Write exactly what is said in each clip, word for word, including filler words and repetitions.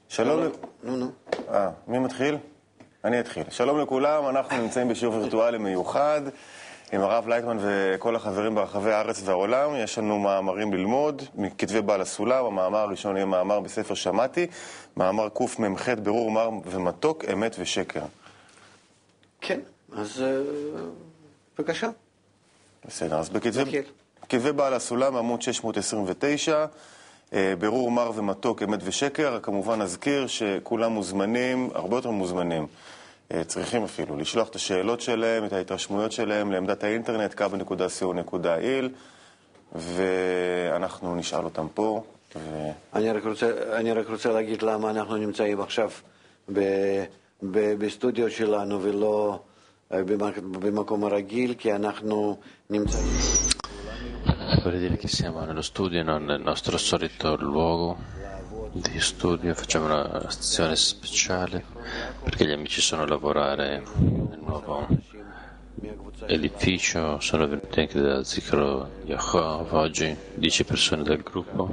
שלום, נו, נו. אה, מי מתחיל? אני אתחיל. שלום לכולם, אנחנו נמצאים בשיעור וירטואלי מיוחד עם הרב לייטמן וכל החברים ברחבי הארץ והעולם. יש לנו מאמרים ללמוד, מכתבי בעל הסולם. המאמר הראשון יהיה מאמר בספר שמעתי, מאמר קמ"ח, ברור מר ומתוק, אמת ושקר. כן, אז בבקשה. בסדר, אז בכתבי בעל הסולם, עמוד שש מאות עשרים ותשע, ברור מר ומתוק, אמת ושקר. כמובן נזכיר שכולם מוזמנים, הרבה יותר מוזמנים, צריכים אפילו לשלוח את השאלות שלהם, את ההתרשמויות שלהם לעמדת האינטרנט קאבה נקודה סי או נקודה איי אל, ואנחנו נשאל אותם פה. ו... אני רק רוצה, אני רק רוצה להגיד למה אנחנו נמצאים עכשיו ב, ב, בסטודיו שלנו ולא במקום הרגיל, כי אנחנו נמצאים... Vorrei dire che siamo nello studio e non nel nostro solito luogo di studio. Facciamo una sessione speciale perché gli amici sono a lavorare nel nuovo edificio. Sono venuti anche da Zikro Yaakov oggi, dieci persone del gruppo.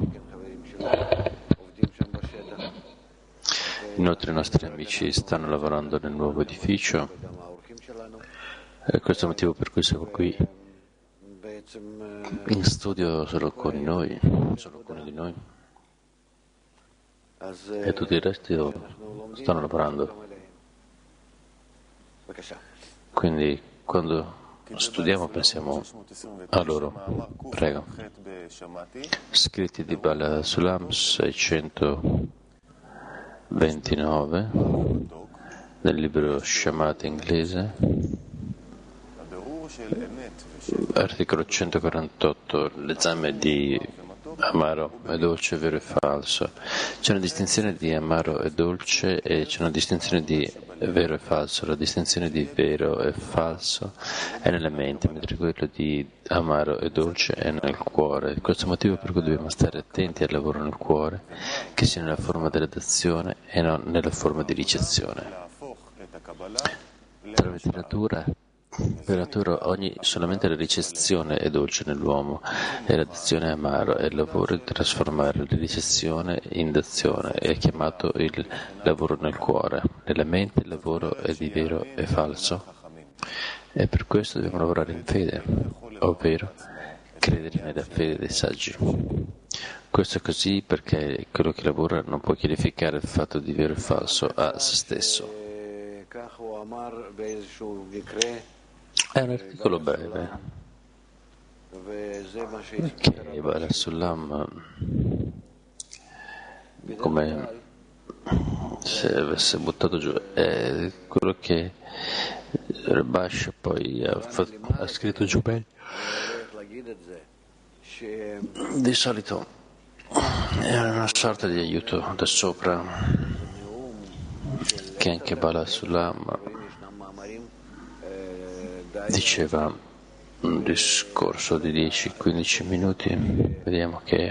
Inoltre i nostri amici stanno lavorando nel nuovo edificio e questo è il motivo per cui siamo qui in studio solo con noi, solo alcuni di noi, e tutti i resti stanno lavorando. Quindi quando studiamo pensiamo a loro. Prego. Scritti di Bala Sulam seicentoventinove nel libro Shamati inglese. Articolo centoquarantotto, l'esame di amaro e dolce, vero e falso. C'è una distinzione di amaro e dolce e c'è una distinzione di vero e falso. La distinzione di vero e falso è nella mente, mentre quello di amaro e dolce è nel cuore. Questo è il motivo per cui dobbiamo stare attenti al lavoro nel cuore, che sia nella forma della dazione e non nella forma di ricezione. Tra letteratura Per natura ogni, solamente la ricezione è dolce nell'uomo e la dazione è amaro, e il lavoro di trasformare la ricezione in dazione è chiamato il lavoro nel cuore. Nella mente il lavoro è di vero e falso, e per questo dobbiamo lavorare in fede, ovvero credere nella fede dei saggi. Questo è così perché quello che lavora non può chiarificare il fatto di vero e falso a se stesso. È un articolo breve che Bala Sulam, come se avesse buttato giù, è quello che Rabash poi ha, fatto, ha scritto giù bene. Di solito è una sorta di aiuto da sopra che anche Bala Sulam diceva un discorso di dieci quindici minuti. Vediamo che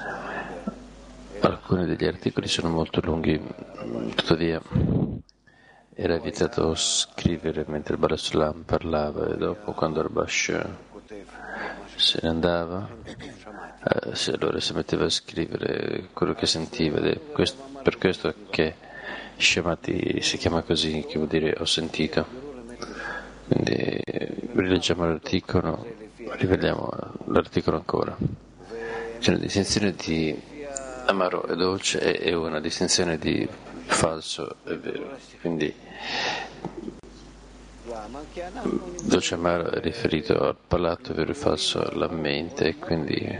alcuni degli articoli sono molto lunghi, tuttavia era evitato scrivere mentre Bala Sulam parlava, e dopo, quando Rabash se ne andava, eh, se allora si metteva a scrivere quello che sentiva. Ed è questo, per questo che Shemati si chiama così, che vuol dire ho sentito. Quindi rileggiamo l'articolo, rivediamo l'articolo ancora. C'è una distinzione di amaro e dolce e una distinzione di falso e vero. Quindi dolce e amaro è riferito al palato, vero e falso alla mente, quindi,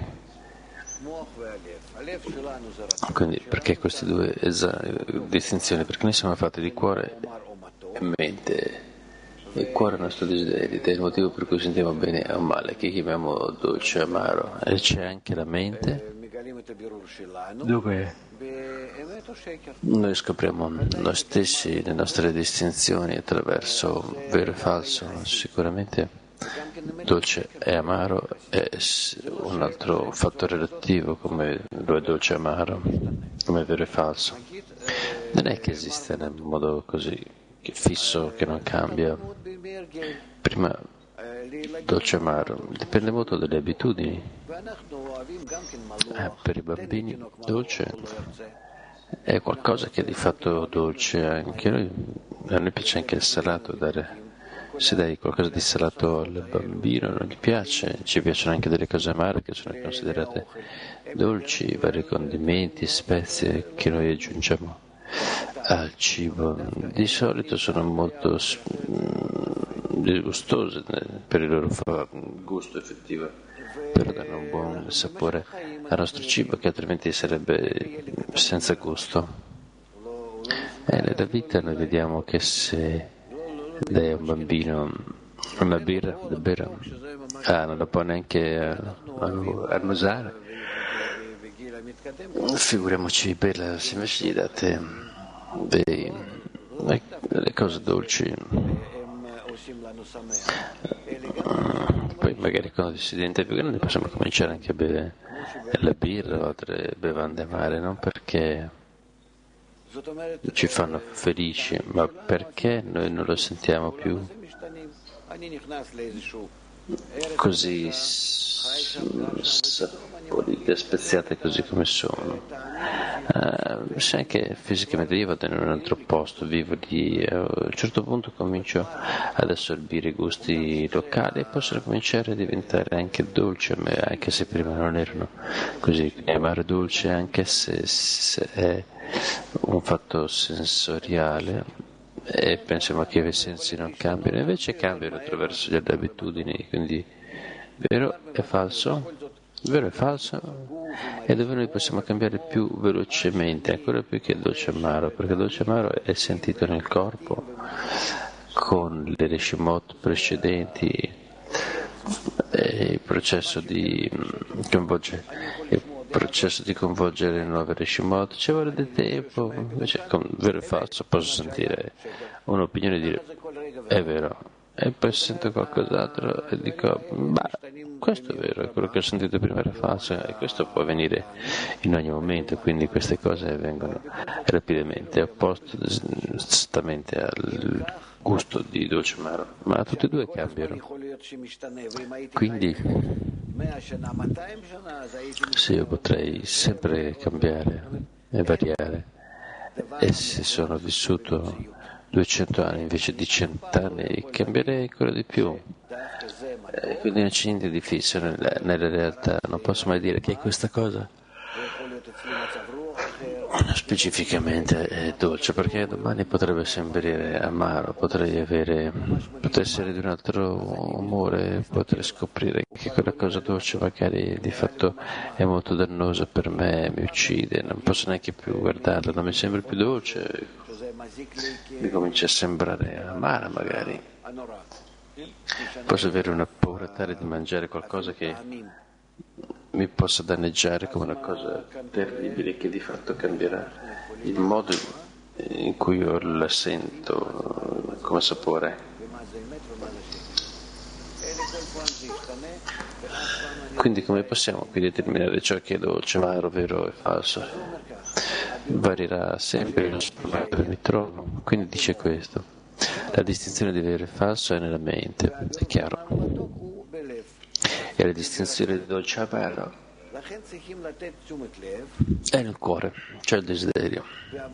quindi perché queste due esa- distinzioni? Perché noi siamo fatti di cuore e mente. Il cuore è il nostro desiderio, ed è il motivo per cui sentiamo bene o male, che chiamiamo dolce e amaro. E c'è anche la mente, dove noi scopriamo noi stessi, le nostre distinzioni attraverso vero e falso. Sicuramente dolce e amaro è un altro fattore relativo, come lo è dolce e amaro, come vero e falso. Non è che esiste nel modo così che fisso, che non cambia. Prima dolce e amaro dipende molto dalle abitudini. Eh, per i bambini dolce è qualcosa che è di fatto dolce anche noi. A noi piace anche il salato, dare, se dai qualcosa di salato al bambino non gli piace, ci piacciono anche delle cose amare che sono considerate dolci, vari condimenti, spezie che noi aggiungiamo al cibo. Di solito sono molto disgustose per il loro gusto effettivo, però danno un buon sapore al nostro cibo che altrimenti sarebbe senza gusto. E nella vita noi vediamo che se dai a un bambino una birra da bere, ah, non la può neanche annusare, figuriamoci berla se invece gli date dei, le cose dolci. Poi magari quando si diventa più grandi possiamo cominciare anche a bere la birra o altre bevande amare, non perché ci fanno felici, ma perché noi non lo sentiamo più così saporite, speziate così come sono. Uh, se anche fisicamente io vado in un altro posto, vivo lì, a un certo punto comincio ad assorbire i gusti locali e possono cominciare a diventare anche dolci a me, anche se prima non erano così. Amare dolce anche se, se è un fatto sensoriale e pensiamo che i sensi non cambiano, invece cambiano attraverso le abitudini, quindi vero e falso, vero e falso, e dove noi possiamo cambiare più velocemente, ancora più che il dolce amaro, perché il dolce amaro è sentito nel corpo con le reshimot precedenti e il processo di coinvolgere il processo di coinvolgere nuove reshimot ci vuole del tempo, invece con vero e falso posso sentire un'opinione e dire è vero, e poi sento qualcos'altro e dico bah, questo è vero, è quello che ho sentito prima era falso, e questo può avvenire in ogni momento, quindi queste cose avvengono rapidamente, opposto esattamente al gusto di dolce amaro, ma tutti e due cambiano. Quindi se io potrei sempre cambiare e variare, e se sono vissuto duecento anni invece di cento anni, cambierei ancora di più. Eh, quindi non c'è niente di difficile nella, nella realtà, non posso mai dire che questa cosa specificamente è dolce, perché domani potrebbe sembrare amaro, potrei avere, potrei essere di un altro umore, potrei scoprire che quella cosa dolce magari di fatto è molto dannosa per me, mi uccide, non posso neanche più guardarla, non mi sembra più dolce, mi comincia a sembrare amara magari. Posso avere una paura tale di mangiare qualcosa che mi possa danneggiare come una cosa terribile che di fatto cambierà il modo in cui io la sento come sapore. Quindi come possiamo qui determinare ciò che è dolce, amaro, vero e falso? Varierà sempre lo spazio dove mi trovo. Quindi dice questo: la distinzione di vero e falso è nella mente, è chiaro. E la distinzione di dolce e amaro è nel cuore, cioè il desiderio.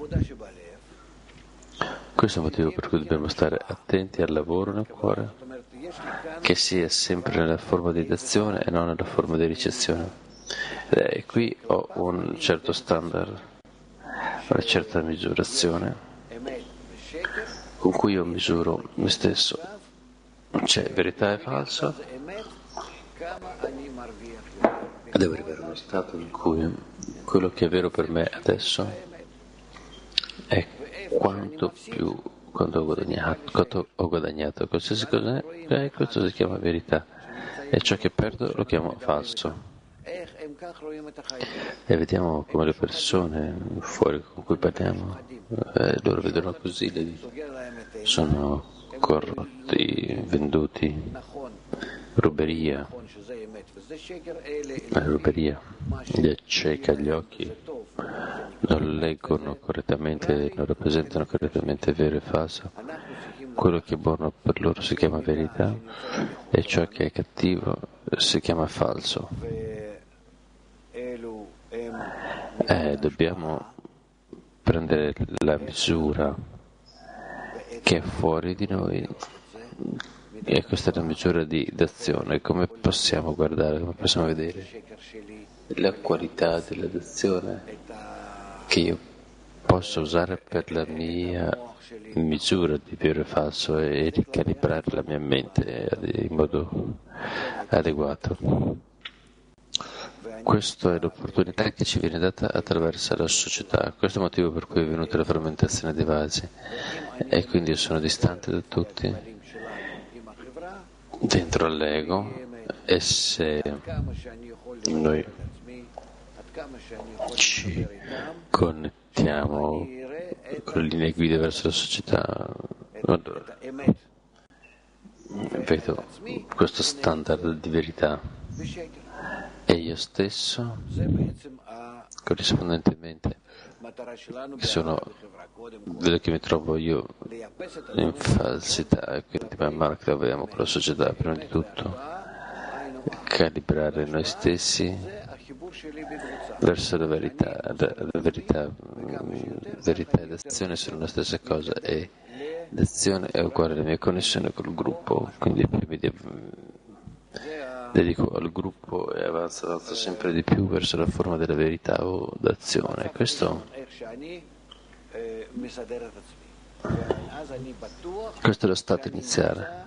Questo è il motivo per cui dobbiamo stare attenti al lavoro nel cuore, che sia sempre nella forma di dazione e non nella forma di ricezione. E qui ho un certo standard, una certa misurazione con cui io misuro me stesso. C'è verità e falso. Devo arrivare a uno stato in cui quello che è vero per me adesso è quanto più quanto ho guadagnato, quanto ho guadagnato. Qualsiasi cosa è, eh, questo si chiama verità, e ciò che perdo lo chiamo falso. E vediamo come le persone fuori con cui parliamo, eh, loro vedono così, le, sono corrotti, venduti, ruberia, la ruberia, gli acceca gli occhi, non leggono correttamente, non rappresentano correttamente vero e falso. Quello che è buono per loro si chiama verità e ciò che è cattivo si chiama falso. Eh, dobbiamo prendere la misura che è fuori di noi, e questa è la misura di d'azione. Come possiamo guardare, come possiamo vedere la qualità della d'azione che io posso usare per la mia misura di vero e falso e ricalibrare la mia mente in modo adeguato. Questa è l'opportunità che ci viene data attraverso la società. Questo è il motivo per cui è venuta la frammentazione dei vasi, e quindi io sono distante da tutti dentro all'ego, e se noi ci connettiamo con le linee guida verso la società, allora vedo questo standard di verità, e io stesso corrispondentemente sono, vedo che mi trovo io in falsità, e quindi man mano che lavoriamo con la società, prima di tutto calibrare noi stessi verso la verità. La, la verità, verità e l'azione sono la stessa cosa, e l'azione è uguale alla mia connessione col gruppo, quindi mi dedico al gruppo e avanzo, avanzo sempre di più verso la forma della verità o d'azione. Questo, questo è lo stato iniziale.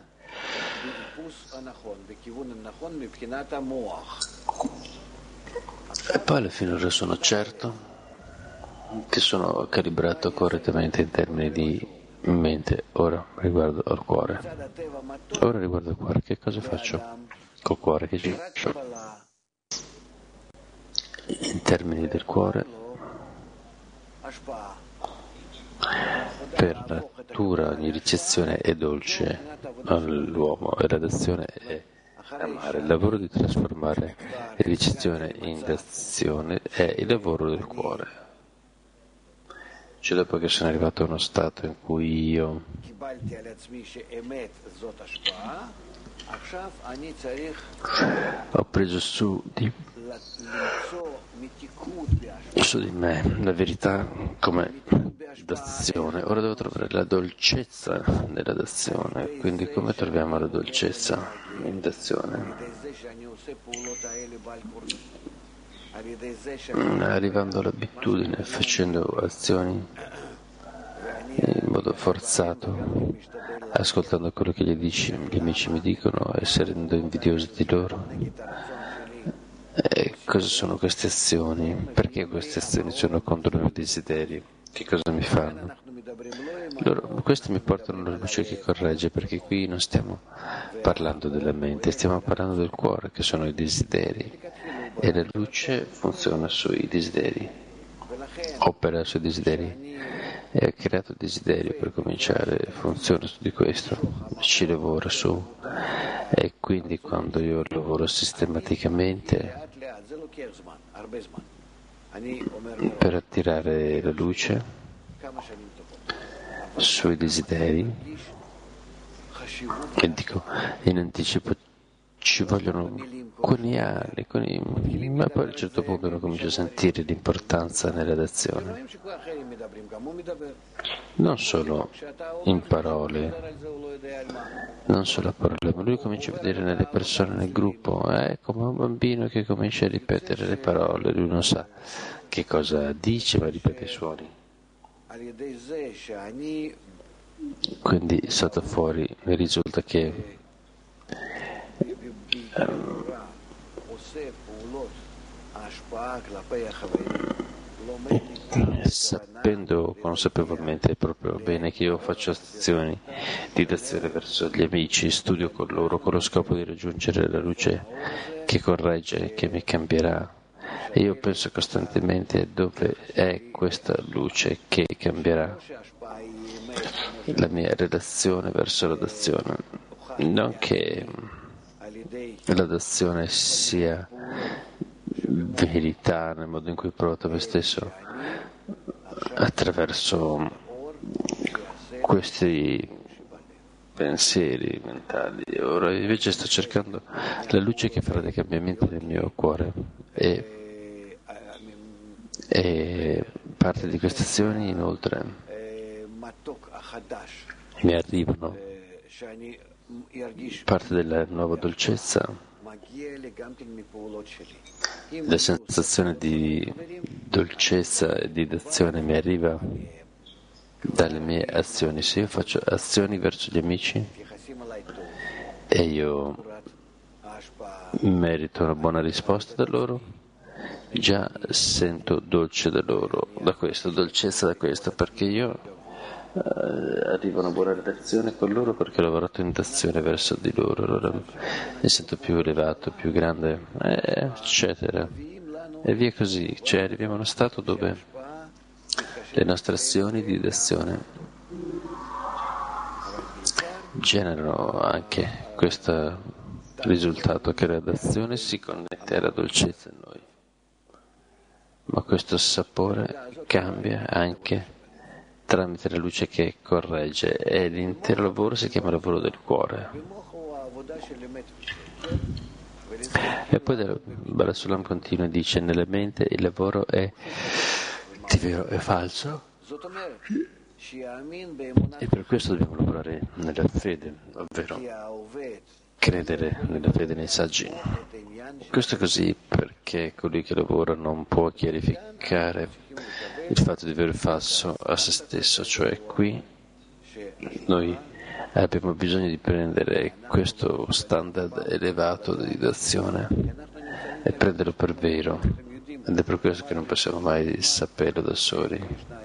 E poi alla fine ora sono certo che sono calibrato correttamente in termini di mente. Ora riguardo al cuore. Ora riguardo al cuore, che cosa faccio col cuore? Che ci faccio? In termini del cuore, per natura ogni ricezione è dolce all'uomo, e la d'azione è amare. Il lavoro di trasformare la ricezione in d'azione è il lavoro del cuore. Cioè, dopo che sono arrivato a uno stato in cui io ho preso su di, su di me la verità come d'azione, ora devo trovare la dolcezza nella d'azione. Quindi come troviamo la dolcezza in d'azione? Arrivando all'abitudine, facendo azioni in modo forzato, ascoltando quello che gli, dici, gli amici mi dicono, essendo invidiosi di loro. E cosa sono queste azioni? Perché queste azioni sono contro i miei desideri? Che cosa mi fanno? Loro, questi mi portano alla luce che corregge, perché qui non stiamo parlando della mente, stiamo parlando del cuore, che sono i desideri, e la luce funziona sui desideri, opera sui desideri, e ha creato desiderio per cominciare, funziona su di questo, ci lavora su, e quindi quando io lavoro sistematicamente per attirare la luce sui desideri, e dico in anticipo ci vogliono alcuni anni, alcuni, ma poi a un certo punto uno comincia a sentire l'importanza nella d'azione, non solo in parole, non solo a parole, ma lui comincia a vedere nelle persone, nel gruppo, è come un bambino che comincia a ripetere le parole, lui non sa che cosa dice, ma ripete i suoni. Quindi sotto fuori mi risulta che um, sapendo consapevolmente proprio bene che io faccio azioni di d'azione verso gli amici, studio con loro con lo scopo di raggiungere la luce che corregge, che mi cambierà. E io penso costantemente dove è questa luce che cambierà la mia relazione verso la d'azione. Non che la d'azione sia verità nel modo in cui provo me stesso attraverso questi pensieri mentali. Ora invece sto cercando la luce che farà dei cambiamenti nel mio cuore, e, e parte di queste azioni, inoltre, mi arrivano parte della nuova dolcezza, la sensazione di dolcezza e di dazione mi arriva dalle mie azioni. Se io faccio azioni verso gli amici e io merito una buona risposta da loro, già sento dolce da loro, da questo, dolcezza da questo, perché io eh, arrivo a una buona relazione con loro perché ho lavorato in dazione verso di loro, allora mi sento più elevato, più grande, eh, eccetera. E via così, cioè arriviamo a uno stato dove le nostre azioni di dazione generano anche questo risultato che la dazione si connette alla dolcezza in noi. Ma questo sapore cambia anche tramite la luce che corregge e l'intero lavoro si chiama lavoro del cuore. E poi Bala Sulam continua e dice: nella mente il lavoro è di vero e falso e per questo dobbiamo lavorare nella fede, ovvero credere nella fede nei saggi. Questo è così perché colui che lavora non può chiarificare il fatto di vero e falso a se stesso, cioè qui noi abbiamo bisogno di prendere questo standard elevato di dazione e prenderlo per vero, ed è per questo che non possiamo mai saperlo da soli.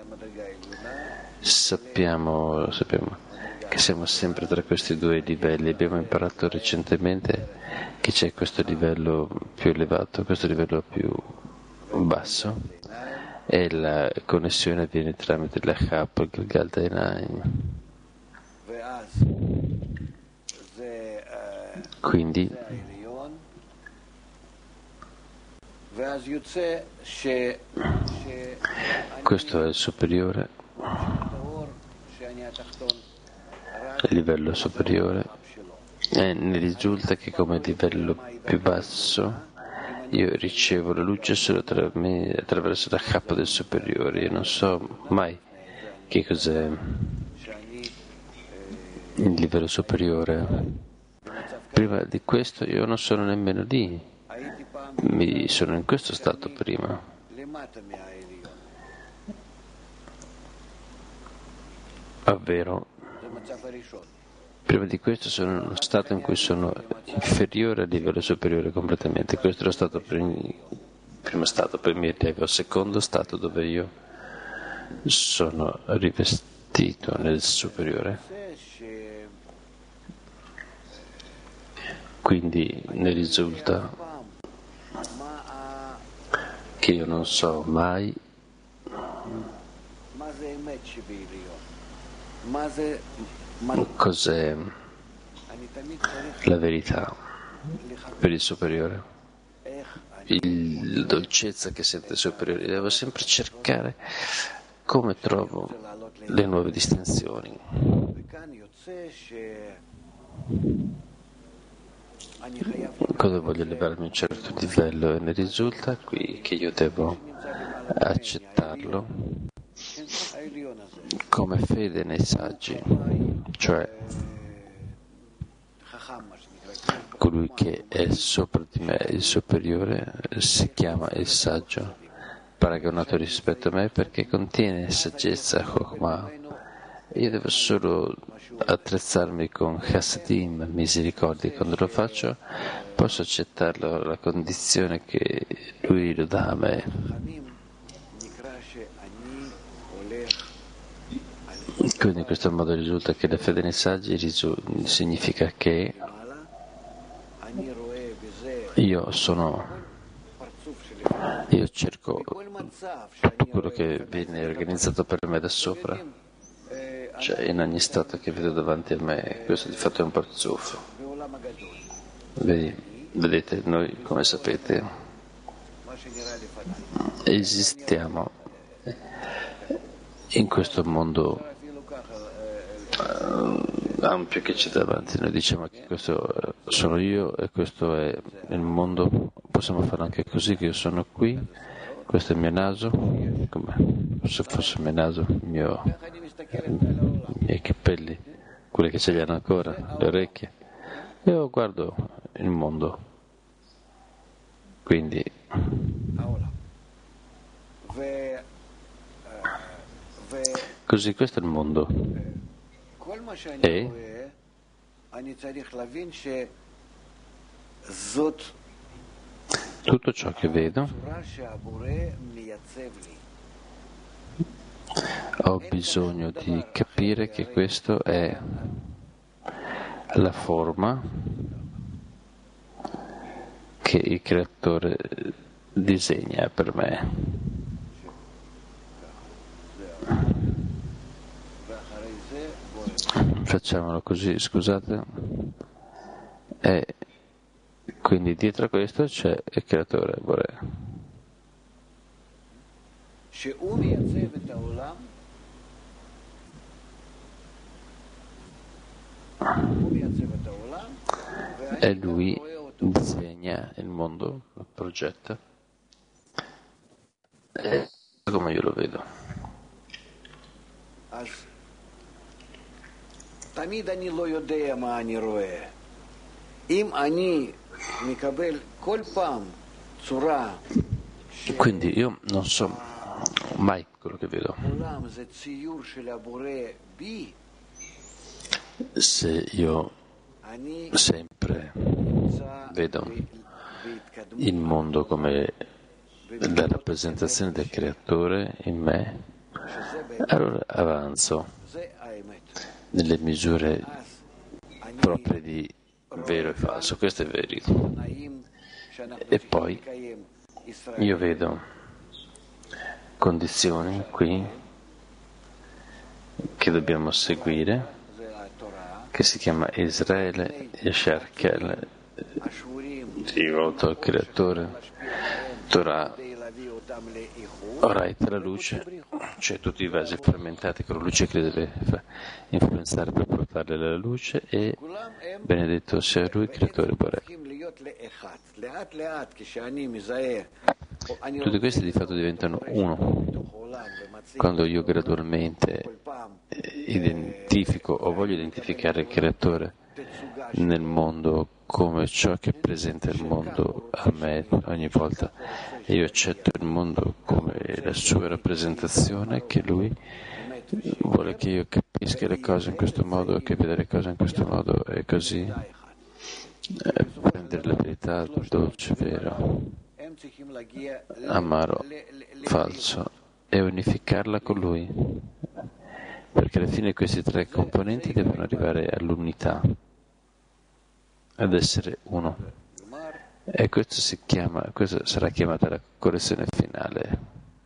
Sappiamo, sappiamo che siamo sempre tra questi due livelli. Abbiamo imparato recentemente che c'è questo livello più elevato, questo livello più basso, e la connessione avviene tramite la Chap, il Gilgal Dainaim. Quindi questo è il superiore, il livello superiore, e ne risulta che come livello più basso io ricevo la luce solo tra me, attraverso la cappa del superiore. Io non so mai che cos'è il livello superiore. Prima di questo io non sono nemmeno lì, mi sono in questo stato prima. Ovvero, prima di questo sono in uno stato in cui sono inferiore al livello superiore completamente. Questo è lo stato prim- primo stato, poi mi arrivo al secondo stato dove io sono rivestito nel superiore. Quindi ne risulta che io non so mai cos'è la verità per il superiore, il, la dolcezza che sente il superiore. Devo sempre cercare come trovo le nuove distinzioni. Quando voglio elevarmi a un certo livello e ne risulta qui che io devo accettarlo come fede nei saggi, cioè colui che è sopra di me, il superiore, si chiama il saggio, paragonato rispetto a me perché contiene saggezza, Chokhmah. Io devo solo attrezzarmi con Chassidim, misericordia. Quando lo faccio posso accettarlo alla condizione che lui lo dà a me. Quindi in questo modo risulta che la fede nei saggi risu- significa che io sono, io cerco tutto quello che viene organizzato per me da sopra, cioè in ogni stato che vedo davanti a me. Questo di fatto è un parzuffo. Vedi, vedete, noi come sapete esistiamo in questo mondo uh, ampio che c'è davanti. Noi diciamo che questo sono io e questo è il mondo. Possiamo fare anche così, che io sono qui questo è il mio naso, come se fosse il mio naso, il mio, i miei capelli, quelli che ce li hanno ancora, le orecchie. Io guardo il mondo, quindi così questo è il mondo. E tutto ciò che vedo ho bisogno di capire che questo è la forma che il creatore disegna per me. Facciamolo così, scusate. E quindi dietro a questo c'è il creatore Boré. E lui disegna il mondo, lo progetta. E come io lo vedo. תמיד אני לא יודע מה אני רואה. אם אני מקבל כל פעם צורה Quindi io non so mai quello che vedo. עולם זה ציור של הבורא בי, Se io אני sempre נמצא vedo בהתקדמות. il mondo come la rappresentazione del creatore in me, allora avanzo זה האמת. nelle misure אז אני proprie di vero e falso. Questo è vero. תנאים שאנחנו E צריכים poi לקיים. ישראל io vedo condizioni qui che dobbiamo seguire, זה התורה, che si chiama Israele Yashar Kel, השיעורים rivolto al creatore, Torah, כדי להביא אותם לאיחוד, Oraita la luce, cioè tutti i vasi frammentati con la luce che deve fa- influenzare per portarli alla luce, e כולם הם benedetto sia lui, creatore Boré. צריכים להיות לאחד. לאט לאט כשאני מזהה, או אני Tutti questi di fatto diventano uno. בתוך העולם ומציג Quando io gradualmente כל פעם eh, identifico o voglio identificare il creatore תצוגה nel mondo come ciò che presenta il mondo a me ogni volta, e io accetto il mondo come la sua rappresentazione, che lui vuole che io capisca le cose in questo modo, che veda le cose in questo modo, e così eh, prendere la verità dolce, vero, הם צריכים להגיע amaro, falso, e unificarla con lui, perché alla fine questi tre componenti devono arrivare all'unità, ad essere uno. כלומר, E questo si chiama, questo sarà chiamata la correzione finale.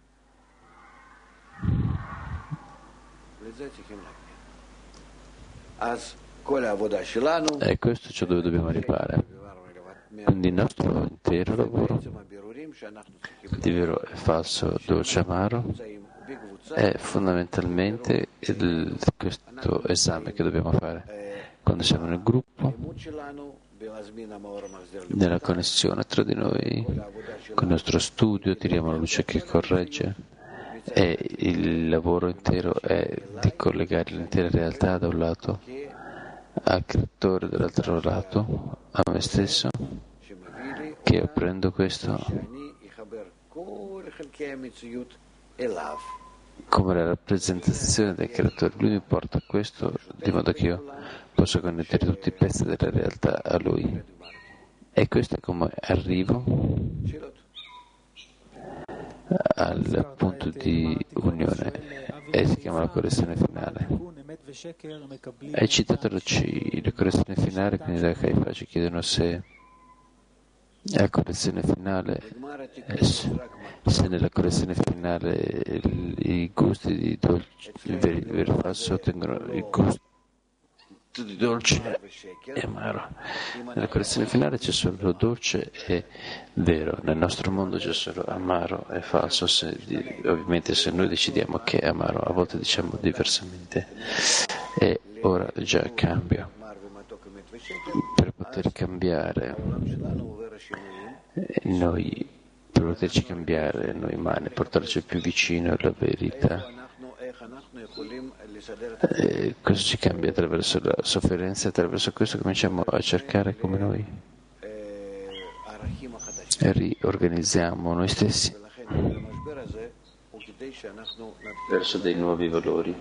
לזה צריכים להגיע. אז כל העבודה שלנו, E questo è ciò dove dobbiamo arrivare. דיברנו לבד Quindi il nostro intero lavoro מעצם הבירורים שאנחנו צריכים di vero e falso, dolce e amaro, נמצאים בקבוצה, è fondamentalmente il- questo esame che dobbiamo fare quando siamo nel gruppo, הלימוד שלנו במזמין המאור המחזיר nella connessione tra di noi, con il nostro studio, tiriamo la luce che corregge, e il lavoro intero è di collegare l'intera realtà da un lato al creatore, dall'altro lato a me stesso, שמביא לי che io prendo questo שאני אחבר כל חלקי המציאות אליו. come la rappresentazione del creatore. Lui mi porta a questo di modo che io posso connettere tutti i pezzi della realtà a lui, e questo è come arrivo שאלות? al punto di unione, e si chiama la correzione finale. Hai citato la, C, la correzione finale, quindi da Haifa ci chiedono se la correzione finale, נגמר eh, התיקון se, רק מתוק. se nella correzione finale il- i gusti di dolce, il vero, il vero falso ottengono il gusto di dolce e amaro. Nella correzione finale c'è solo dolce e vero, nel nostro mondo c'è solo amaro e falso. Se, di- ovviamente se noi decidiamo che è amaro, a volte diciamo diversamente, e ora già cambio. נגמר ומתוק אמת ושקר, Per poter cambiare העולם שלנו עובר השינויים, eh, noi per poterci cambiare noi umani, portarci più vicino alla verità. E questo ci cambia attraverso la sofferenza, attraverso questo cominciamo a cercare come noi riorganizziamo noi stessi verso dei nuovi valori.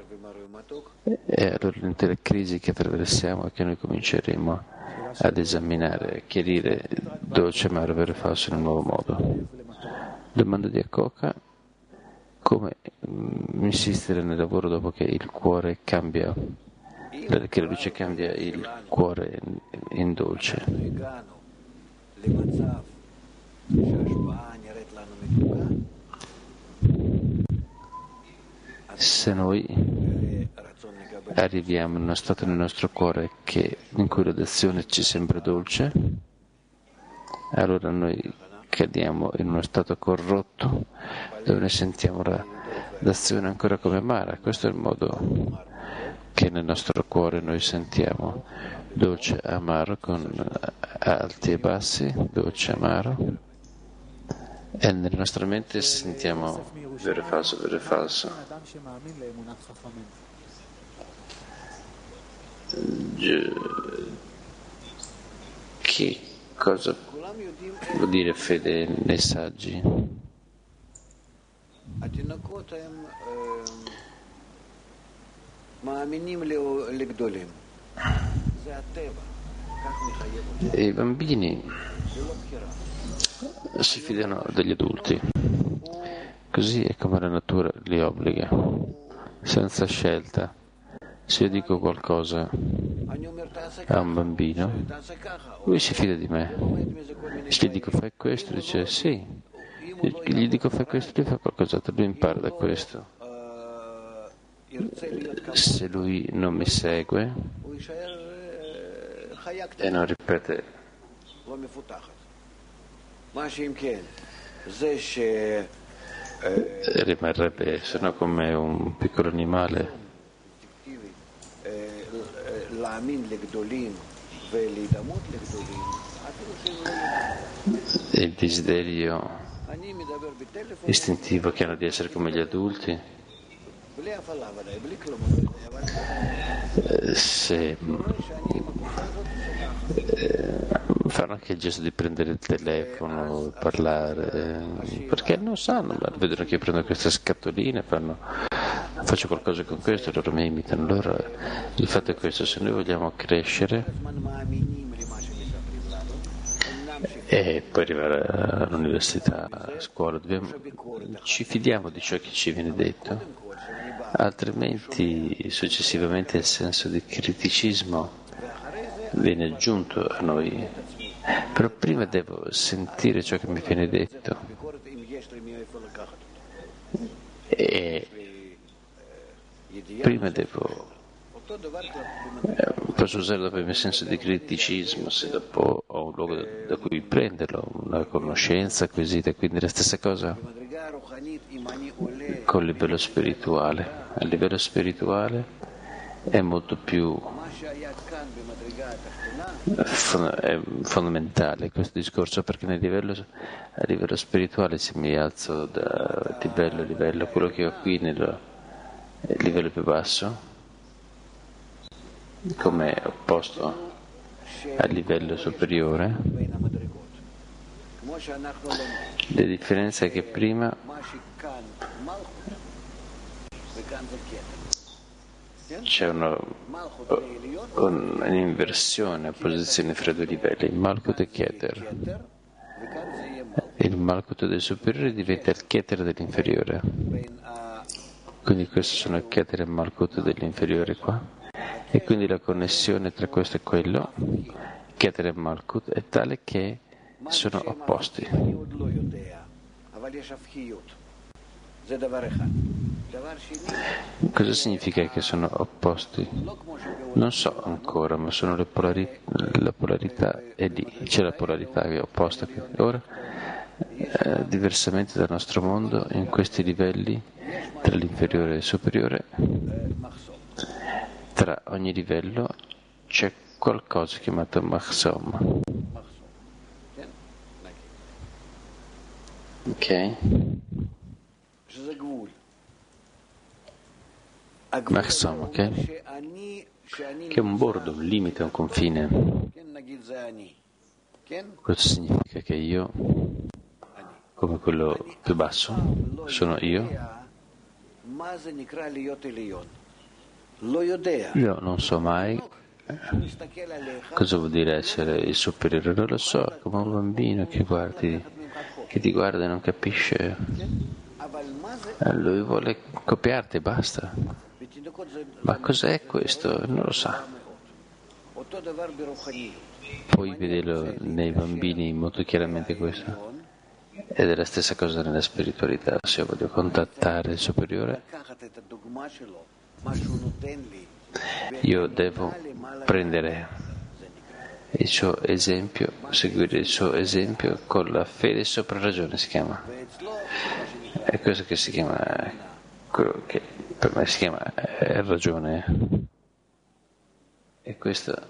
E allora l'intera crisi che attraversiamo è che noi cominceremo ad esaminare, a chiarire dolce, amaro, vero e falso in un nuovo modo. Domanda di Akoka: come mm, insistere nel lavoro dopo che il cuore cambia, che la luce cambia il cuore in, in dolce? Se noi arriviamo in uno stato nel nostro cuore che, in cui l'azione ci sembra dolce, allora noi cadiamo in uno stato corrotto dove noi sentiamo la, l'azione ancora come amara. Questo è il modo che nel nostro cuore noi sentiamo dolce, amaro, con alti e bassi, dolce, amaro, e nella nostra mente sentiamo vero e falso, vero e falso. Che cosa vuol dire fede nei saggi? E i bambini si fidano degli adulti, così è come la natura li obbliga, senza scelta. Se io dico qualcosa a un bambino, lui si fida di me. Se gli dico fai questo, dice sì. Gli dico fai questo, lui fa qualcos'altro, lui impara da questo. Se lui non mi segue e non ripete, rimarrebbe se no come un piccolo animale. Il desiderio istintivo che hanno di essere come gli adulti, se eh, fanno anche il gesto di prendere il telefono, parlare, perché non sanno, vedono che io prendo queste scatoline, fanno, faccio qualcosa con questo, loro mi imitano. Allora il fatto è questo: se noi vogliamo crescere e poi arrivare all'università, a scuola, dobbiamo, ci fidiamo di ciò che ci viene detto, altrimenti successivamente il senso di criticismo viene aggiunto a noi. Però prima devo sentire ciò che mi viene detto e prima devo eh, posso usare dopo il mio senso di criticismo se dopo ho un luogo da, da cui prenderlo, una conoscenza acquisita. Quindi la stessa cosa con il livello spirituale. A livello spirituale è molto più è fondamentale questo discorso, perché nel livello, a livello spirituale, se mi alzo da livello a livello, quello che ho qui nel livello più basso come opposto al livello superiore, la differenza è che prima c'è una, un'inversione, una posizione fra due livelli, il Malkut e Keter. Il Malkut del superiore diventa il Keter dell'inferiore. Quindi questo sono il Keter e il Malkut dell'inferiore qua. E quindi la connessione tra questo e quello, Keter e Malkut, è tale che sono opposti. Cosa significa che sono opposti? Non so ancora, ma sono le polari- la polarità è lì, c'è la polarità che è opposta. Ora, eh, diversamente dal nostro mondo, in questi livelli, tra l'inferiore e il superiore, tra ogni livello c'è qualcosa chiamato Mahsom. Ok? Maxim, ok? Che è un bordo, un limite, un confine. Questo significa che io, come quello più basso, sono io. Io non so mai cosa vuol dire essere il superiore, non lo so, come un bambino che guardi, che ti guarda e non capisce. Lui vuole copiarti e basta. Ma cos'è questo? Non lo sa. Puoi vederlo nei bambini molto chiaramente questo. Ed è la stessa cosa nella spiritualità. Se io voglio contattare il superiore, io devo prendere il suo esempio, seguire il suo esempio con la fede sopra ragione, si chiama. È questo che si chiama, quello che per me si chiama è ragione. E questa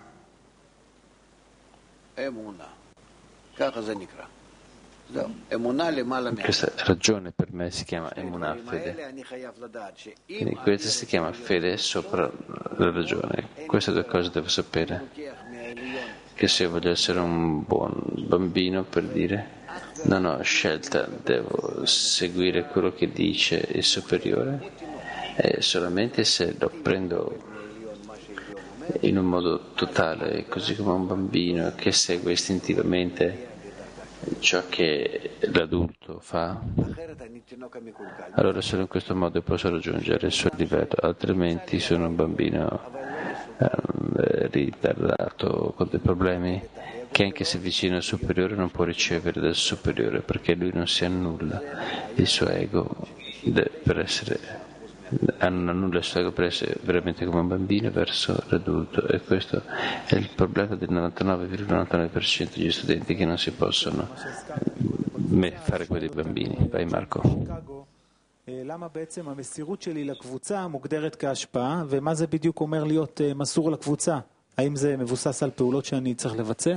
questa ragione per me si chiama emunah, fede. Quindi questa si chiama fede sopra la ragione. Queste due cose devo sapere. Che se voglio essere un buon bambino, per dire, non ho scelta, devo seguire quello che dice il superiore, e solamente se lo prendo in un modo totale, così come un bambino che segue istintivamente ciò che l'adulto fa, allora solo in questo modo posso raggiungere il suo livello, altrimenti sono un bambino eh, ritardato con dei problemi che anche se vicino al superiore non può ricevere dal superiore perché lui non si annulla il suo ego per essere annulla il suo ego per essere veramente come un bambino verso l'adulto, e questo è il problema del novantanove virgola novantanove per cento degli studenti che non si possono fare quelli bambini. Vai Marco. למה בעצם המסירות שלי לקבוצה מוגדרת כהשפעה, ומה זה בדיוק אומר להיות מסור לקבוצה? האם זה מבוסס על פעולות שאני צריך לבצע?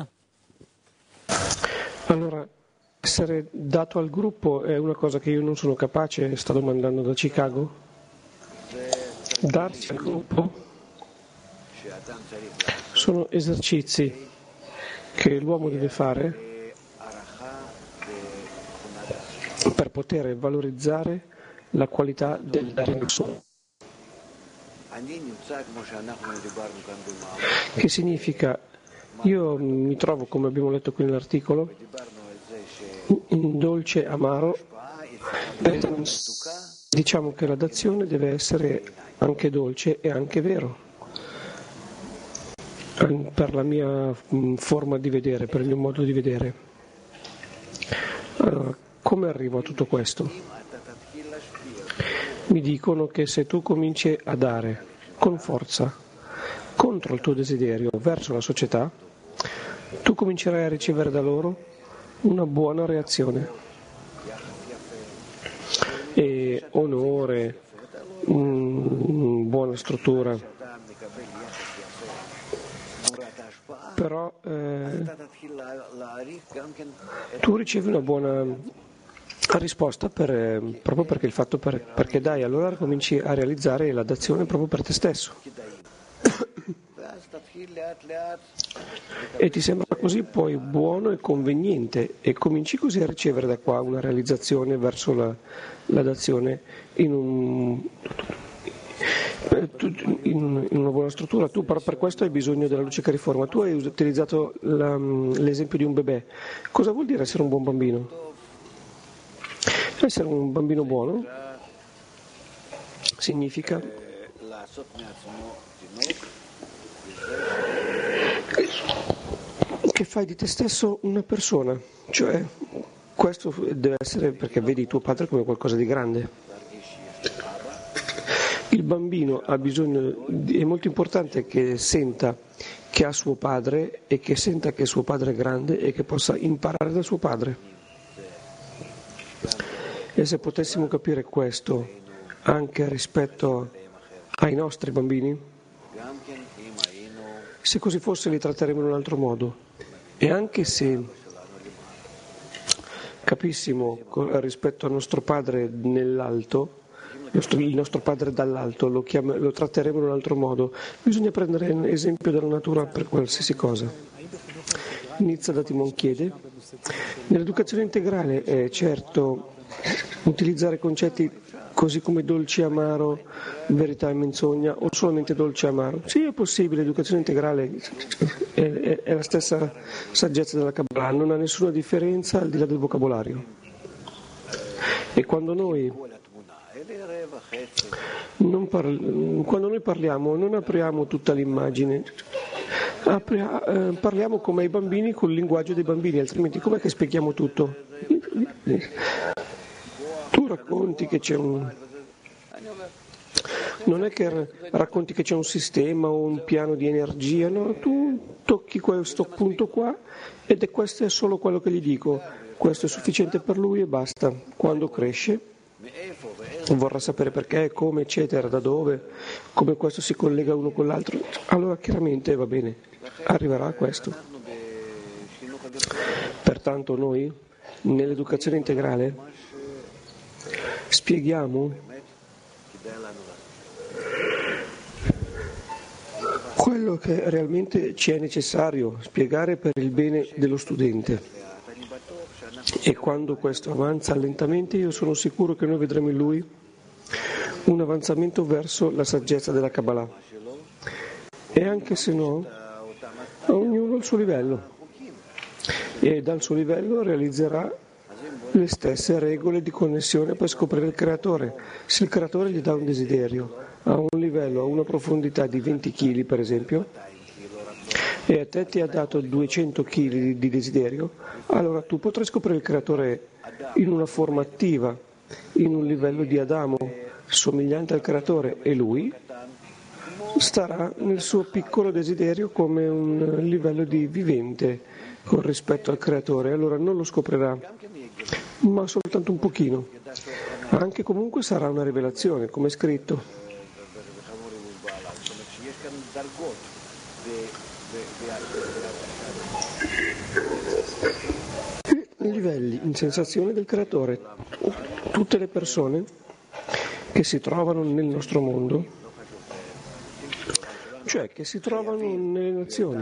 Allora, essere dato al gruppo è una cosa che io non sono capace, sta domandando da Chicago. Darsi al gruppo sono esercizi che l'uomo deve fare per poter valorizzare la qualità del dare al suo. Che significa, io mi trovo, come abbiamo letto qui nell'articolo, in dolce amaro, diciamo che la dazione deve essere anche dolce e anche vero, per la mia forma di vedere, per il mio modo di vedere. Allora, come arrivo a tutto questo? Mi dicono che se tu cominci a dare con forza contro il tuo desiderio verso la società, tu comincerai a ricevere da loro una buona reazione e onore, mh, buona struttura, però eh, tu ricevi una buona risposta per, proprio perché il fatto per, perché dai, allora cominci a realizzare la dazione proprio per te stesso e ti sembra così poi buono e conveniente e cominci così a ricevere da qua una realizzazione verso la, la dazione in, un, in una buona struttura. Tu per, per questo hai bisogno della luce che riforma. Tu hai utilizzato la, l'esempio di un bebè. Cosa vuol dire essere un buon bambino? Essere un bambino buono significa che fai di te stesso una persona, cioè questo deve essere perché vedi tuo padre come qualcosa di grande. Il bambino ha bisogno, è molto importante che senta che ha suo padre e che senta che suo padre è grande e che possa imparare da suo padre. E se potessimo capire questo anche rispetto ai nostri bambini, se così fosse li tratteremo in un altro modo. E anche se capissimo rispetto al nostro padre nell'alto, il nostro padre dall'alto, lo, chiama, lo tratteremo in un altro modo. Bisogna prendere un esempio dalla natura per qualsiasi cosa. Nizza da Timon chiede: nell'educazione integrale è certo utilizzare concetti così come dolce e amaro, verità e menzogna, o solamente dolce e amaro? Sì, è possibile, l'educazione integrale è, è, è la stessa saggezza della Kabbalah, non ha nessuna differenza al di là del vocabolario. E quando noi, non parli, quando noi parliamo non apriamo tutta l'immagine, apri, eh, parliamo come ai bambini col linguaggio dei bambini, altrimenti com'è che spieghiamo tutto? Tu racconti che c'è un... Non è che racconti che c'è un sistema o un piano di energia, no, tu tocchi questo punto qua ed è questo è solo quello che gli dico, questo è sufficiente per lui e basta. Quando cresce vorrà sapere perché, come, eccetera, da dove, come questo si collega uno con l'altro, allora chiaramente va bene, arriverà a questo. Pertanto noi nell'educazione integrale spieghiamo quello che realmente ci è necessario spiegare per il bene dello studente, e quando questo avanza lentamente io sono sicuro che noi vedremo in lui un avanzamento verso la saggezza della Kabbalah, e anche se no ognuno al suo livello, e dal suo livello realizzerà le stesse regole di connessione per scoprire il creatore. Se il creatore gli dà un desiderio a un livello, a una profondità di venti chili per esempio, e a te ti ha dato duecento chili di desiderio, allora tu potrai scoprire il creatore in una forma attiva, in un livello di Adamo somigliante al creatore, e lui starà nel suo piccolo desiderio come un livello di vivente con rispetto al creatore, allora non lo scoprirà, ma soltanto un pochino. Anche comunque sarà una rivelazione, come è scritto. Livelli in sensazione del creatore. Tutte le persone che si trovano nel nostro mondo, cioè che si trovano nelle nazioni,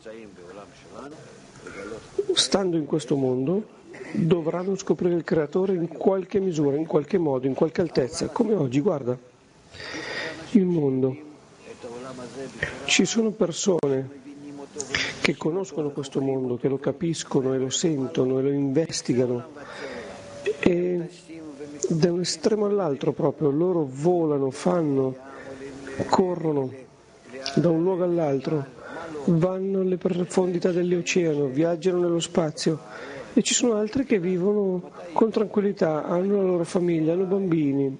stando in questo mondo, dovranno scoprire il creatore in qualche misura, in qualche modo, in qualche altezza, come oggi, guarda, il mondo. Ci sono persone che conoscono questo mondo, che lo capiscono e lo sentono e lo investigano, e da un estremo all'altro proprio loro volano, fanno, corrono da un luogo all'altro, vanno alle profondità dell'oceano, viaggiano nello spazio, e ci sono altri che vivono con tranquillità, hanno la loro famiglia, hanno bambini.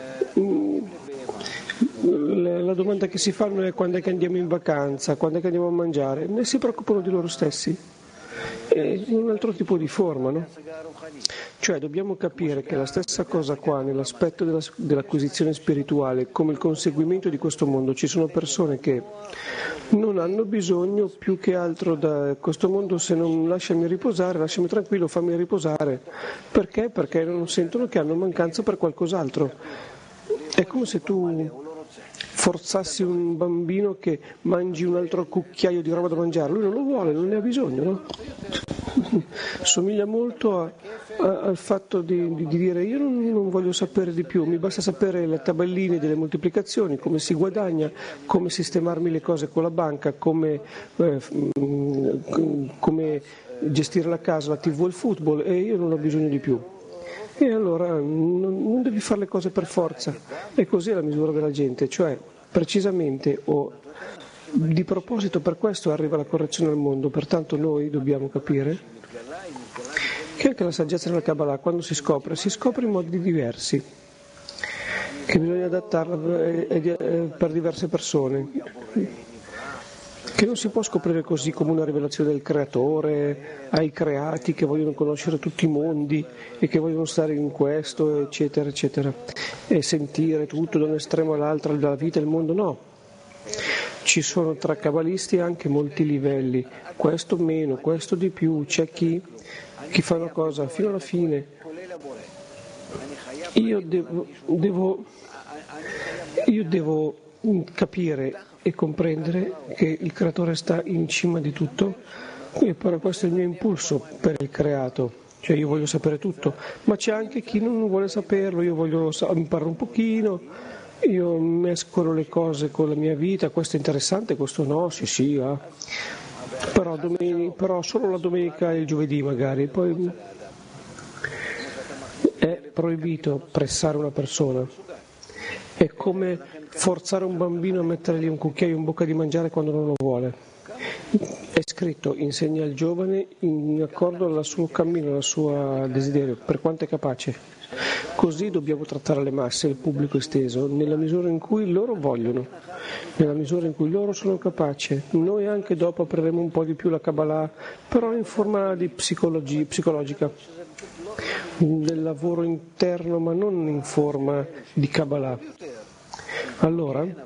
La domanda che si fanno è: quando è che andiamo in vacanza, quando è che andiamo a mangiare? Ne si preoccupano di loro stessi, è un altro tipo di forma, no? Cioè dobbiamo capire che la stessa cosa qua, nell'aspetto della, dell'acquisizione spirituale, come il conseguimento di questo mondo, ci sono persone che non hanno bisogno più che altro da questo mondo, se non lasciami riposare, lasciami tranquillo, fammi riposare. Perché? Perché non sentono che hanno mancanza per qualcos'altro. È come se tu forzassi un bambino che mangi un altro cucchiaio di roba da mangiare, lui non lo vuole, non ne ha bisogno, no? Somiglia molto a, a, al fatto di, di, di dire: io non, non voglio sapere di più, mi basta sapere le tabelline delle moltiplicazioni, come si guadagna, come sistemarmi le cose con la banca, come, eh, come gestire la casa, la tivù e il football, e io non ho bisogno di più. E allora non, non devi fare le cose per forza, e così è la misura della gente, cioè precisamente o di proposito, per questo arriva la correzione al mondo. Pertanto noi dobbiamo capire che anche la saggezza della Kabbalah, quando si scopre, si scopre in modi diversi, che bisogna adattarla per diverse persone, che non si può scoprire così come una rivelazione del creatore ai creati che vogliono conoscere tutti i mondi e che vogliono stare in questo, eccetera, eccetera, e sentire tutto da un estremo all'altro, dalla vita e il mondo. No, ci sono tra cabalisti anche molti livelli, questo meno, questo di più. C'è chi chi fa una cosa fino alla fine, io devo, devo, io devo capire e comprendere che il creatore sta in cima di tutto, e però questo è il mio impulso per il creato. Cioè io voglio sapere tutto, ma c'è anche chi non vuole saperlo, io voglio imparare un pochino, io mescolo le cose con la mia vita, questo è interessante, questo no, sì sì, ah. però, domen- però solo la domenica e il giovedì magari, poi è proibito pressare una persona, è come forzare un bambino a mettergli un cucchiaio in bocca di mangiare quando non lo vuole. È scritto, insegna al giovane in accordo al suo cammino, al suo desiderio, per quanto è capace. Così dobbiamo trattare le masse, il pubblico esteso, nella misura in cui loro vogliono, nella misura in cui loro sono capaci. Noi anche dopo apriremo un po' di più la Kabbalah, però in forma di psicologia, psicologica, del lavoro interno, ma non in forma di Kabbalah. Allora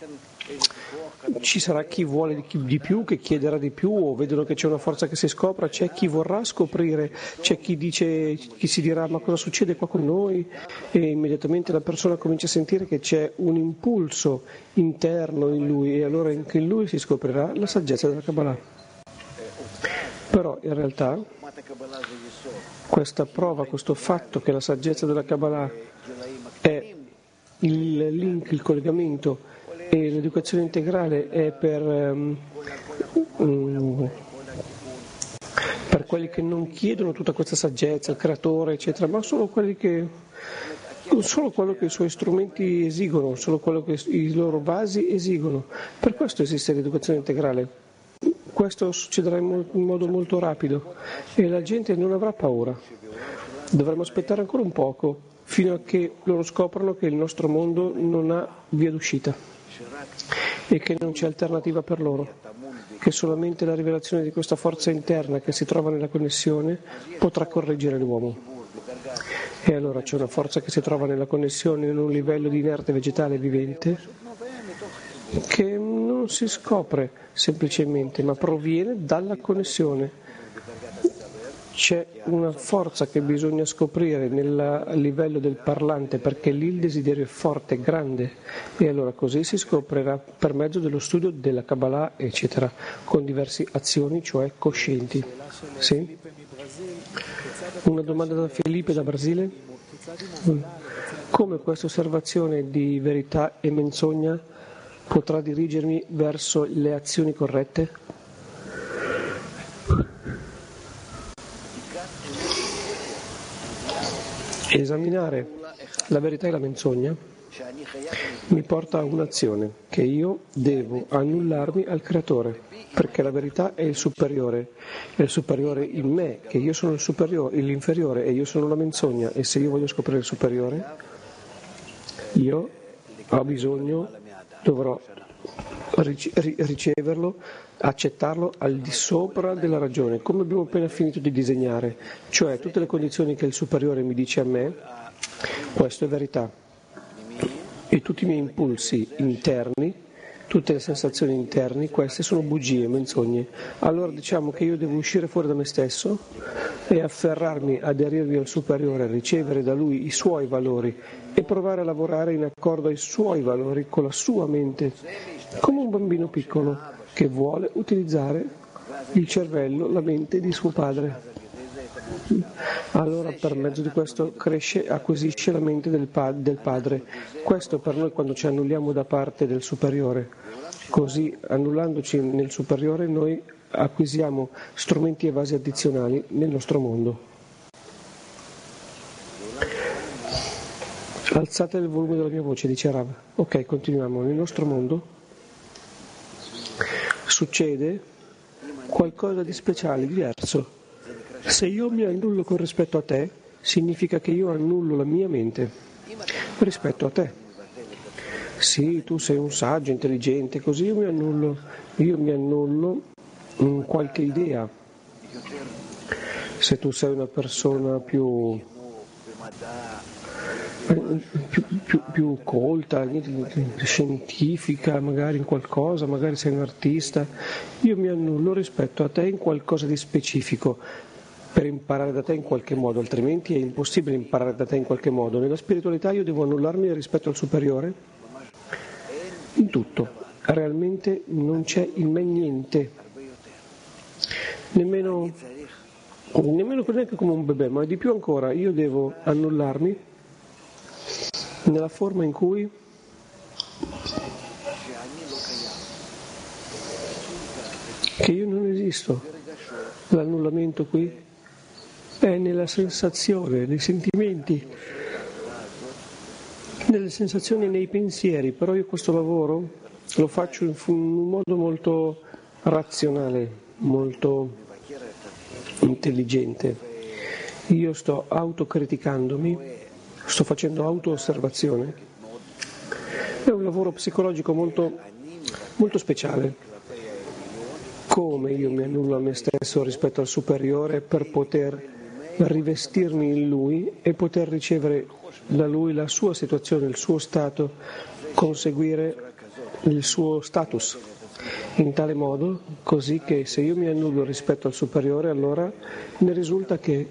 ci sarà chi vuole di più, che chiederà di più, o vedono che c'è una forza che si scopra, c'è chi vorrà scoprire, c'è chi dice, chi si dirà ma cosa succede qua con noi, e immediatamente la persona comincia a sentire che c'è un impulso interno in lui, e allora anche in lui si scoprirà la saggezza della Kabbalah. Però in realtà questa prova, questo fatto che la saggezza della Kabbalah è il link, il collegamento, e l'educazione integrale è per, um, um, per quelli che non chiedono tutta questa saggezza, il creatore eccetera, ma solo quelli che solo quello che i suoi strumenti esigono, solo quello che i loro vasi esigono. Per questo esiste l'educazione integrale. Questo succederà in modo molto rapido e la gente non avrà paura. Dovremo aspettare ancora un poco fino a che loro scoprono che il nostro mondo non ha via d'uscita e che non c'è alternativa per loro, che solamente la rivelazione di questa forza interna che si trova nella connessione potrà correggere l'uomo. E allora c'è una forza che si trova nella connessione in un livello di inerte vegetale vivente che non si scopre semplicemente, ma proviene dalla connessione. C'è una forza che bisogna scoprire nel livello del parlante, perché lì il desiderio è forte, grande, e allora così si scoprirà per mezzo dello studio della Kabbalah, eccetera, con diverse azioni, cioè coscienti. Sì? Una domanda da Felipe da Brasile. Come questa osservazione di verità e menzogna potrà dirigermi verso le azioni corrette? Esaminare la verità e la menzogna mi porta a un'azione, che io devo annullarmi al creatore, perché la verità è il superiore, è il superiore in me, che io sono il superiore, l'inferiore e io sono la menzogna, e se io voglio scoprire il superiore, io ho bisogno, dovrò riceverlo, accettarlo al di sopra della ragione, come abbiamo appena finito di disegnare, cioè tutte le condizioni che il superiore mi dice a me, questo è verità, e tutti i miei impulsi interni, tutte le sensazioni interni, queste sono bugie, menzogne. Allora diciamo che io devo uscire fuori da me stesso e afferrarmi, aderirmi al superiore, ricevere da lui i suoi valori e provare a lavorare in accordo ai suoi valori con la sua mente, come un bambino piccolo che vuole utilizzare il cervello, la mente di suo padre. Allora per mezzo di questo cresce, acquisisce la mente del, pa- del padre. Questo per noi quando ci annulliamo da parte del superiore. Così annullandoci nel superiore noi acquisiamo strumenti e vasi addizionali nel nostro mondo. Alzate il volume della mia voce, dice Rav. Ok, continuiamo. Nel nostro mondo succede qualcosa di speciale, diverso. Se io mi annullo con rispetto a te, significa che io annullo la mia mente rispetto a te. Sì, tu sei un saggio, intelligente, così io mi annullo, io mi annullo in qualche idea. Se tu sei una persona più Più, più, più colta, scientifica, magari in qualcosa, magari sei un artista, io mi annullo rispetto a te in qualcosa di specifico. per imparare da te in qualche modo, altrimenti è impossibile imparare da te in qualche modo. Nella spiritualità io devo annullarmi rispetto al superiore in tutto, realmente non c'è in me niente, nemmeno, nemmeno neanche come un bebè, ma di più ancora io devo annullarmi nella forma in cui che io non esisto. L'annullamento qui è nella sensazione, nei sentimenti, nelle sensazioni e nei pensieri, però io questo lavoro lo faccio in un modo molto razionale, molto intelligente. Io sto autocriticandomi, sto facendo auto-osservazione. È un lavoro psicologico molto, molto speciale. Come io mi annullo a me stesso rispetto al superiore per poter rivestirmi in lui e poter ricevere da lui la sua situazione, il suo stato, conseguire il suo status, in tale modo così che se io mi annullo rispetto al superiore, allora ne risulta che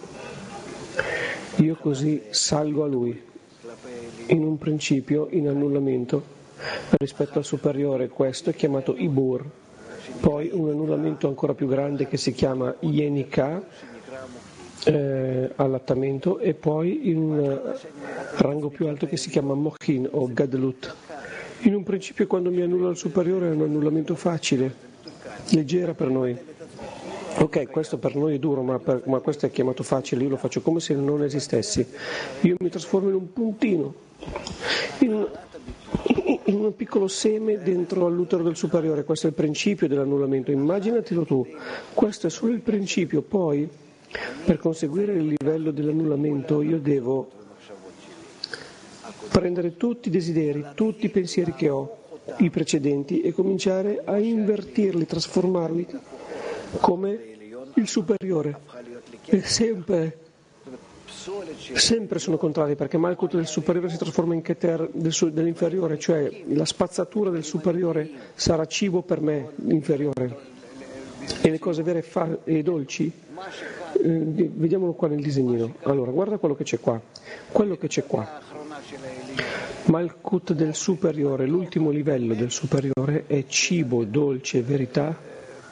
io così salgo a lui, in un principio in annullamento rispetto al superiore. Questo è chiamato Ibur. Poi un annullamento ancora più grande che si chiama Yenika, eh, allattamento, e poi in un rango più alto che si chiama Mochin o Gadlut. In un principio quando mi annullo al superiore è un annullamento facile, leggera per noi. Ok, questo per noi è duro, ma, per, ma questo è chiamato facile, io lo faccio come se non esistessi. Io mi trasformo in un puntino, in un, in un piccolo seme dentro all'utero del superiore. Questo è il principio dell'annullamento, immaginatelo tu, questo è solo il principio. Poi per conseguire il livello dell'annullamento io devo prendere tutti i desideri, tutti i pensieri che ho, i precedenti, e cominciare a invertirli, trasformarli come il superiore. E sempre Sempre sono contrari, perché Malkut del superiore si trasforma in Keter del su, dell'inferiore, cioè la spazzatura del superiore sarà cibo per me, l'inferiore. E le cose vere fa, e dolci, eh, vediamolo qua nel disegnino. Allora, guarda quello che c'è qua. Quello che c'è qua. Malkut del superiore, l'ultimo livello del superiore è cibo, dolce, verità.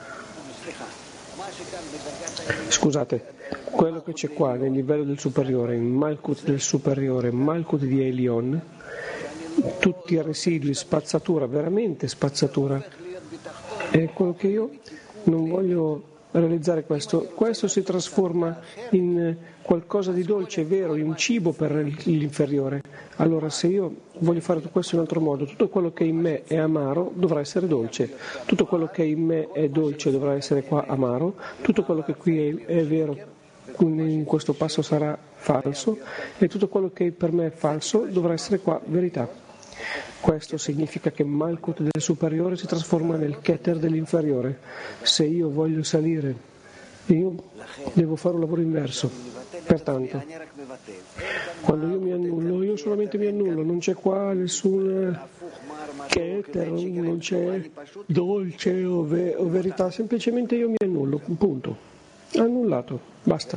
Scusate, quello che c'è qua nel livello del superiore, in Malkut del superiore, Malkut di Elion, tutti i residui, spazzatura, veramente spazzatura, è quello che io non voglio realizzare. Questo, questo si trasforma in qualcosa di dolce, vero, in cibo per l'inferiore. Allora se io voglio fare questo in un altro modo, tutto quello che in me è amaro dovrà essere dolce, tutto quello che in me è dolce dovrà essere qua amaro, tutto quello che qui è, è vero in questo passo sarà falso, e tutto quello che per me è falso dovrà essere qua verità. Questo significa che Malkut del superiore si trasforma nel Keter dell'inferiore. Se io voglio salire, io devo fare un lavoro inverso. Pertanto, quando io mi annullo, io solamente mi annullo, non c'è qua nessun Keter, non c'è dolce o, ve- o verità, semplicemente io mi annullo, punto. Annullato, basta.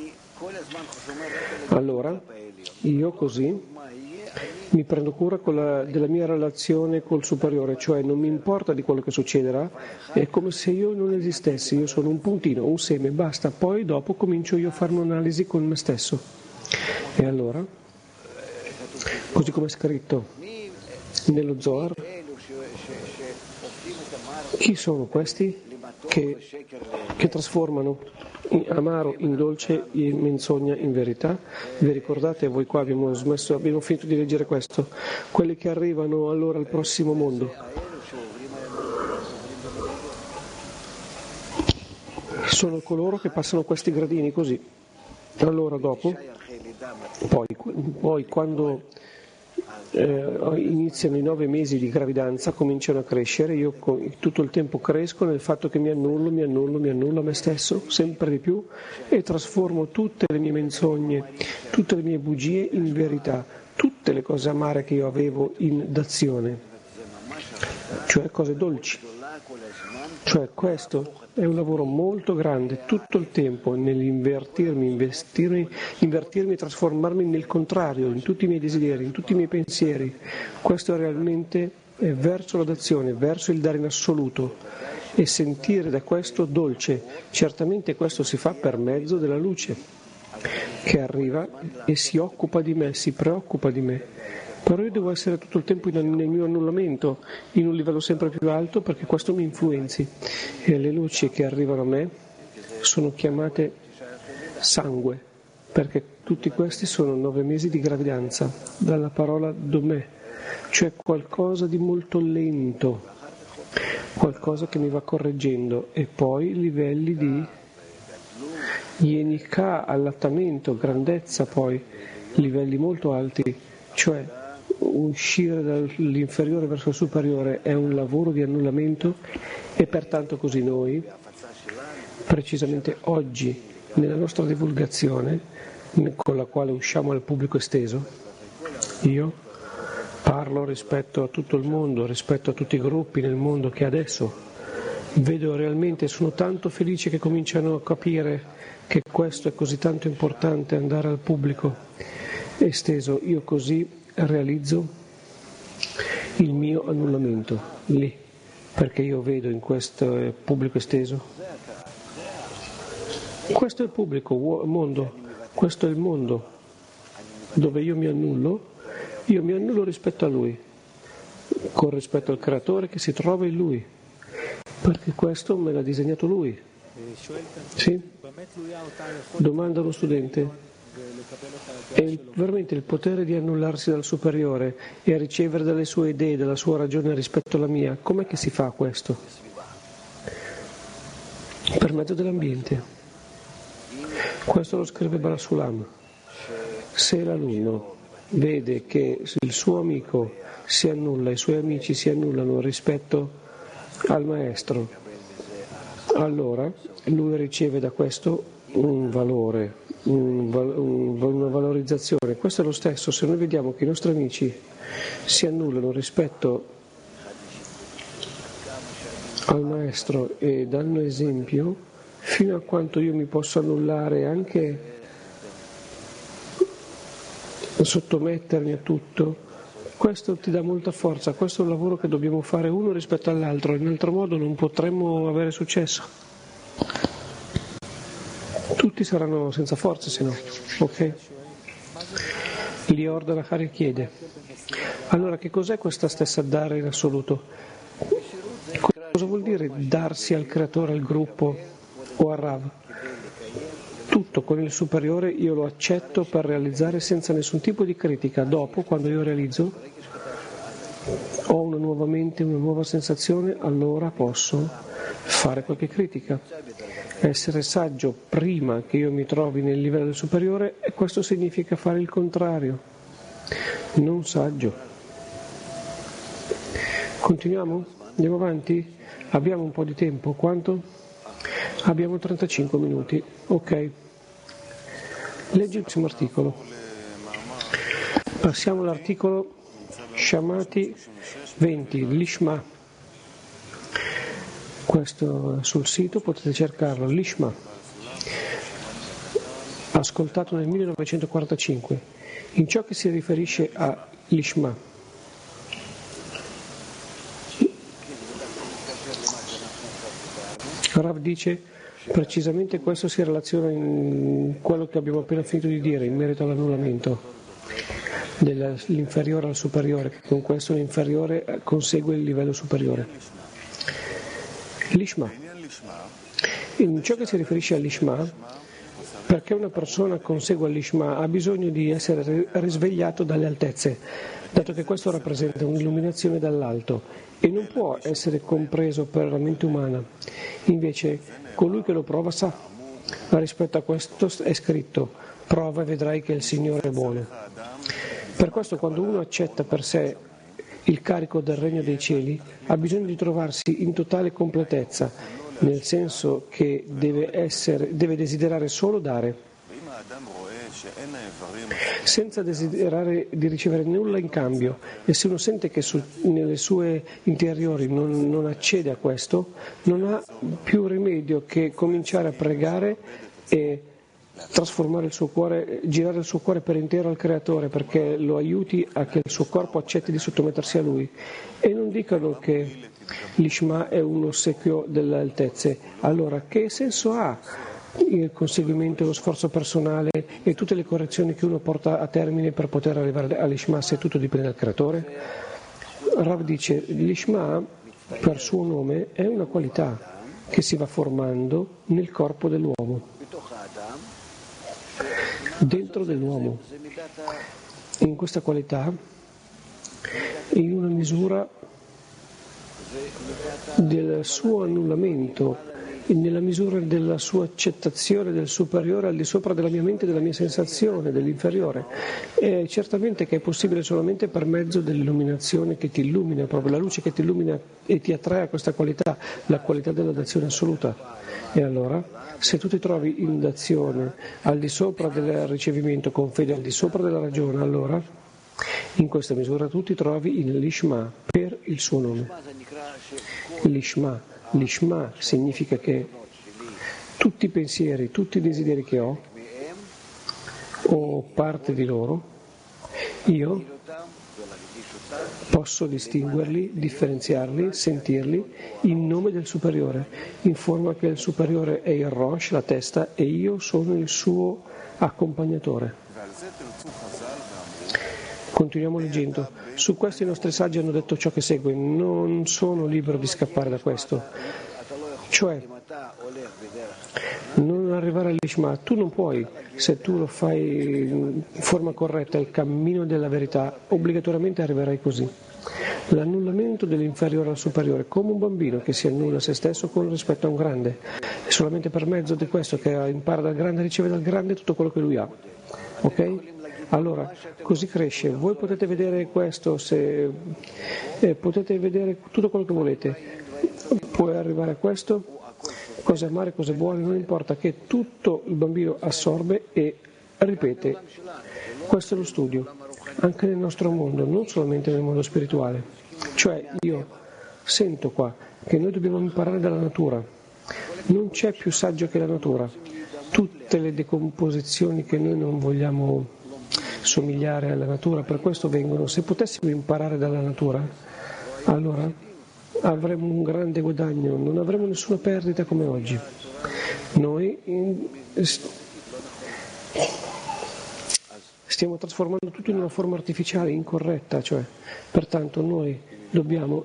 Allora, io così mi prendo cura con la, della mia relazione col superiore, cioè non mi importa di quello che succederà, è come se io non esistessi, io sono un puntino, un seme, basta. Poi dopo comincio io a fare un'analisi con me stesso. E allora, così come è scritto nello Zohar, chi sono questi che, che trasformano amaro in dolce e menzogna in verità? Vi ricordate, voi qua abbiamo smesso, abbiamo finito di leggere questo, quelli che arrivano allora al prossimo mondo sono coloro che passano questi gradini così. Allora dopo, poi, poi quando eh, iniziano i nove mesi di gravidanza, cominciano a crescere, io tutto il tempo cresco nel fatto che mi annullo, mi annullo, mi annullo a me stesso, sempre di più, e trasformo tutte le mie menzogne, tutte le mie bugie in verità, tutte le cose amare che io avevo in d'azione, cioè cose dolci. Cioè questo è un lavoro molto grande tutto il tempo nell'invertirmi, investirmi, invertirmi, trasformarmi nel contrario, in tutti i miei desideri, in tutti i miei pensieri. Questo è realmente è verso la dazione, verso il dare in assoluto e sentire da questo dolce. Certamente questo si fa per mezzo della luce che arriva e si occupa di me, si preoccupa di me. Però io devo essere tutto il tempo nel mio annullamento, in un livello sempre più alto, perché questo mi influenzi. E le luci che arrivano a me sono chiamate sangue, perché tutti questi sono nove mesi di gravidanza, dalla parola domè, cioè qualcosa di molto lento, qualcosa che mi va correggendo, e poi livelli di yenika, allattamento, grandezza, poi livelli molto alti, cioè uscire dall'inferiore verso il superiore è un lavoro di annullamento, e pertanto così noi, precisamente oggi, nella nostra divulgazione, con la quale usciamo al pubblico esteso, io parlo rispetto a tutto il mondo, rispetto a tutti i gruppi nel mondo che adesso vedo realmente, sono tanto felice che cominciano a capire che questo è così tanto importante, andare al pubblico esteso. Io così realizzo il mio annullamento lì, perché io vedo in questo pubblico esteso, questo è il pubblico mondo, questo è il mondo dove io mi annullo, io mi annullo rispetto a lui, con rispetto al creatore che si trova in lui, perché questo me l'ha disegnato lui. Sì? Domanda uno studente: è il, veramente il potere di annullarsi dal superiore e a ricevere dalle sue idee, dalla sua ragione rispetto alla mia, com'è che si fa questo? Per mezzo dell'ambiente. Questo lo scrive Barasulam. Se l'alunno vede che il suo amico si annulla, i suoi amici si annullano rispetto al maestro, allora lui riceve da questo un valore, un, un, una valorizzazione. Questo è lo stesso se noi vediamo che i nostri amici si annullano rispetto al maestro e danno esempio, fino a quanto io mi posso annullare, anche sottomettermi a tutto. Questo ti dà molta forza, questo è un lavoro che dobbiamo fare uno rispetto all'altro, in altro modo non potremmo avere successo. Tutti saranno senza forza, se no, ok? Lior Danachari chiede: allora che cos'è questa stessa dare in assoluto? Cosa vuol dire darsi al creatore, al gruppo o al Rav? Tutto con il superiore io lo accetto per realizzare senza nessun tipo di critica. Dopo, quando io realizzo, ho una nuova mente, una nuova sensazione, allora posso fare qualche critica. Essere saggio prima che io mi trovi nel livello superiore, e questo significa fare il contrario, non saggio. Continuiamo? Andiamo avanti? Abbiamo un po' di tempo, quanto? Abbiamo trentacinque minuti, ok. Leggi il prossimo articolo. Passiamo all'articolo Shamati venti, l'Ishma. Questo sul sito potete cercarlo, l'Ishma, ascoltato nel millenovecentoquarantacinque. In ciò che si riferisce all'Ishma, Rav dice precisamente questo si relaziona in quello che abbiamo appena finito di dire in merito all'annullamento dell'inferiore al superiore, che con questo l'inferiore consegue il livello superiore. L'Ishma. In ciò che si riferisce all'Ishma, perché una persona consegua l'Ishma ha bisogno di essere risvegliato dalle altezze, dato che questo rappresenta un'illuminazione dall'alto e non può essere compreso per la mente umana. Invece colui che lo prova sa. Rispetto a questo è scritto: prova e vedrai che il Signore è buono. Per questo quando uno accetta per sé il carico del regno dei cieli ha bisogno di trovarsi in totale completezza, nel senso che deve, essere, deve desiderare solo dare. senza desiderare di ricevere nulla in cambio, e se uno sente che su, nelle sue interiori non, non accede a questo, non ha più rimedio che cominciare a pregare e trasformare il suo cuore, girare il suo cuore per intero al Creatore, perché lo aiuti a che il suo corpo accetti di sottomettersi a Lui. E non dicano che l'Ishma è un ossequio delle altezze. Allora, che senso ha il conseguimento, lo sforzo personale e tutte le correzioni che uno porta a termine per poter arrivare all'Ishma se tutto dipende dal Creatore? Rav dice, l'Ishma per suo nome è una qualità che si va formando nel corpo dell'uomo, dentro dell'uomo. In questa qualità, in una misura del suo annullamento, nella misura della sua accettazione del superiore al di sopra della mia mente, della mia sensazione, dell'inferiore. E certamente che è possibile solamente per mezzo dell'illuminazione che ti illumina, proprio la luce che ti illumina e ti attrae a questa qualità, la qualità della dazione assoluta. E allora, se tu ti trovi in dazione al di sopra del ricevimento, con fede al di sopra della ragione, allora in questa misura tu ti trovi in l'Ishma per il suo nome. L'Ishma, l'Ishma significa che tutti i pensieri, tutti i desideri che ho, o parte di loro, io posso distinguerli, differenziarli, sentirli in nome del superiore, in forma che il superiore è il Rosh, la testa, e io sono il suo accompagnatore. Continuiamo leggendo. Su questo i nostri saggi hanno detto ciò che segue: non sono libero di scappare da questo. Cioè, non arrivare all'Ishma, tu non puoi, se tu lo fai in forma corretta, il cammino della verità, obbligatoriamente arriverai così. L'annullamento dell'inferiore al superiore, come un bambino che si annulla se stesso con rispetto a un grande. È solamente per mezzo di questo che impara dal grande, riceve dal grande tutto quello che lui ha. Ok? Allora, così cresce. Voi potete vedere questo, se eh, potete vedere tutto quello che volete. Puoi arrivare a questo, cose amare, cose buone, non importa, che tutto il bambino assorbe e ripete. Questo è lo studio, anche nel nostro mondo, non solamente nel mondo spirituale. Cioè, io sento qua che noi dobbiamo imparare dalla natura. Non c'è più saggio che la natura. Tutte le decomposizioni che noi non vogliamo somigliare alla natura, per questo vengono. Se potessimo imparare dalla natura, allora avremmo un grande guadagno, non avremmo nessuna perdita come oggi. Noi stiamo trasformando tutto in una forma artificiale, incorretta, cioè, pertanto noi dobbiamo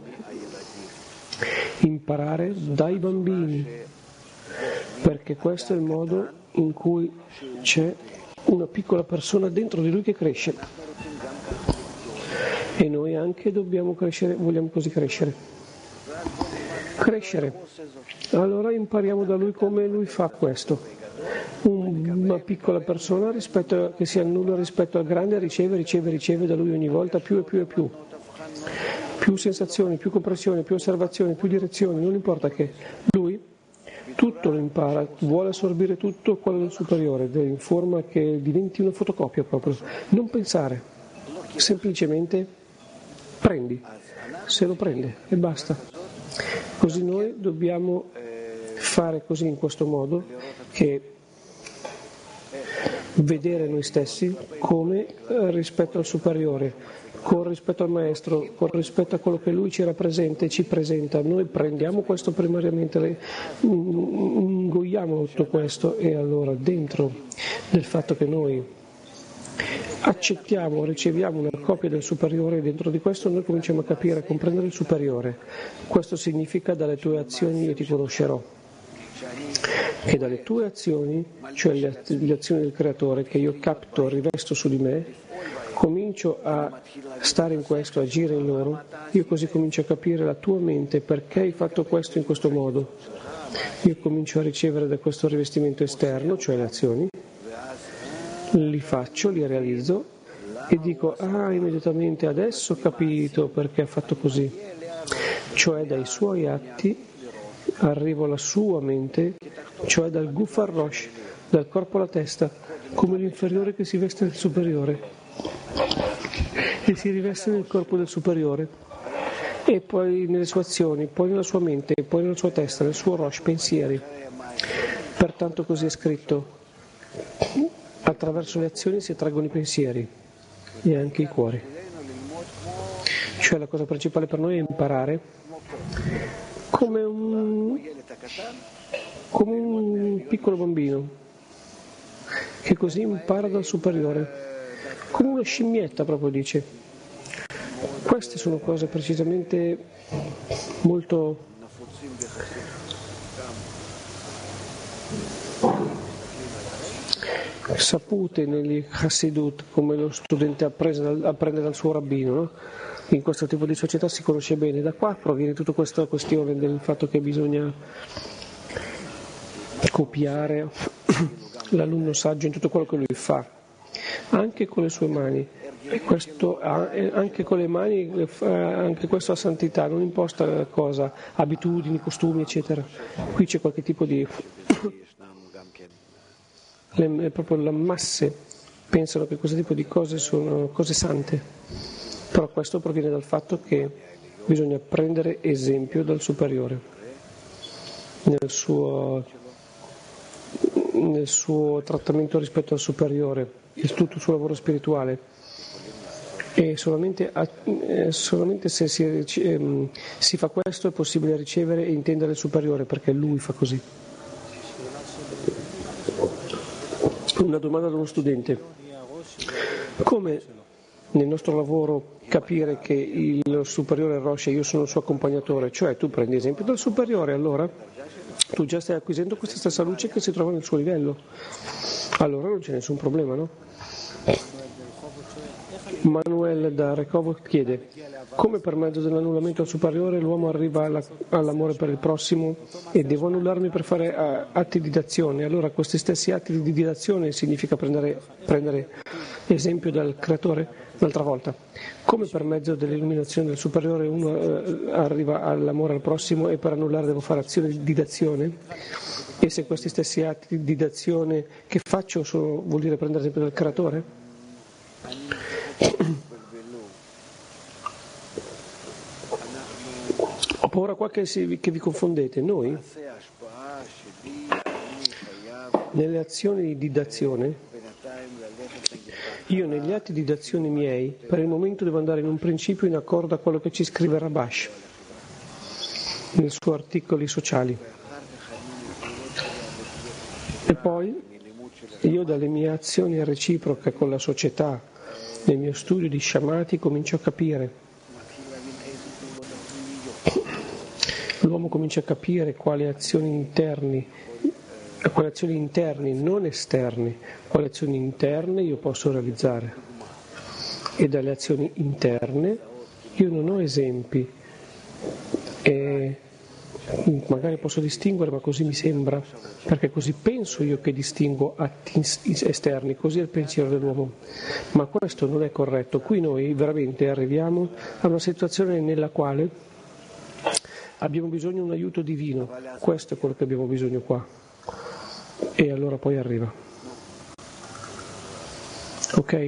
imparare dai bambini, perché questo è il modo in cui c'è una piccola persona dentro di lui che cresce, e noi anche dobbiamo crescere, vogliamo così crescere. Crescere. Allora impariamo da lui come lui fa questo. Una piccola persona rispetto a, che si annulla rispetto al grande, riceve, riceve, riceve da lui ogni volta più e più e più. Più sensazioni, più comprensione, più osservazioni, più direzioni, non importa che lui tutto lo impara, vuole assorbire tutto quello del superiore, in forma che diventi una fotocopia proprio. Non pensare, semplicemente prendi, se lo prende e basta. Così noi dobbiamo fare così, in questo modo, che vedere noi stessi come rispetto al superiore, con rispetto al maestro, con rispetto a quello che lui ci rappresenta e ci presenta. Noi prendiamo questo primariamente, ingoiamo tutto questo, e allora dentro del fatto che noi accettiamo, riceviamo una copia del superiore, dentro di questo noi cominciamo a capire, a comprendere il superiore. Questo significa: dalle tue azioni io ti conoscerò. Che dalle tue azioni, cioè le, le azioni del creatore che io capto, rivesto su di me, comincio a stare in questo, agire in loro, io così comincio a capire la tua mente, perché hai fatto questo in questo modo. Io comincio a ricevere da questo rivestimento esterno, cioè le azioni, li faccio, li realizzo e dico: ah, immediatamente adesso ho capito perché ha fatto così. Cioè dai suoi atti arrivo alla sua mente, cioè dal Guf al Rosh, dal corpo alla testa, come l'inferiore che si veste del superiore e si riveste nel corpo del superiore, e poi nelle sue azioni, poi nella sua mente, poi nella sua testa, nel suo rosh, pensieri. Pertanto così è scritto: attraverso le azioni si attraggono i pensieri e anche i cuori. Cioè la cosa principale per noi è imparare come un, come un piccolo bambino che così impara dal superiore, come una scimmietta proprio, dice. Queste sono cose precisamente molto sapute negli Hassidut, come lo studente apprende dal suo rabbino, no? In questo tipo di società si conosce bene. Da qua proviene tutta questa questione del fatto che bisogna copiare l'alunno saggio in tutto quello che lui fa, anche con le sue mani, e questo anche con le mani, anche questo ha santità, non imposta cosa, abitudini, costumi, eccetera. Qui c'è qualche tipo di le, proprio le masse pensano che questo tipo di cose sono cose sante, però questo proviene dal fatto che bisogna prendere esempio dal superiore nel suo, nel suo trattamento rispetto al superiore, in tutto il suo lavoro spirituale, e solamente, eh, solamente se si, eh, si fa questo è possibile ricevere e intendere il superiore, perché lui fa così. Una domanda da uno studente: come nel nostro lavoro capire che il superiore è Rosh e io sono il suo accompagnatore? Cioè tu prendi esempio dal superiore, allora tu già stai acquisendo questa stessa luce che si trova nel suo livello, allora non c'è nessun problema, no? Manuel da Rehovot chiede: come per mezzo dell'annullamento al superiore l'uomo arriva alla, all'amore per il prossimo, e devo annullarmi per fare uh, atti di dazione? Allora questi stessi atti di dazione significa prendere, prendere esempio dal creatore? Un'altra volta, come per mezzo dell'illuminazione del superiore uno uh, arriva all'amore al prossimo, e per annullare devo fare azioni di dazione? E se questi stessi atti di dazione che faccio sono, vuol dire prendere esempio dal creatore? Ho paura qua che, si, che vi confondete. Noi nelle azioni di dazione, io negli atti di dazione miei per il momento devo andare in un principio in accordo a quello che ci scrive Rabash nei suoi articoli sociali, e poi io dalle mie azioni reciproche con la società, nel mio studio di Shamati, comincio a capire, l'uomo comincia a capire quali azioni interni, quali azioni interni, non esterni, quali azioni interne io posso realizzare, e dalle azioni interne io non ho esempi, e magari posso distinguere, ma così mi sembra, perché così penso io che distingo atti esterni, così è il pensiero dell'uomo, ma questo non è corretto. Qui noi veramente arriviamo a una situazione nella quale abbiamo bisogno di un aiuto divino, questo è quello che abbiamo bisogno qua, e allora poi arriva. Ok?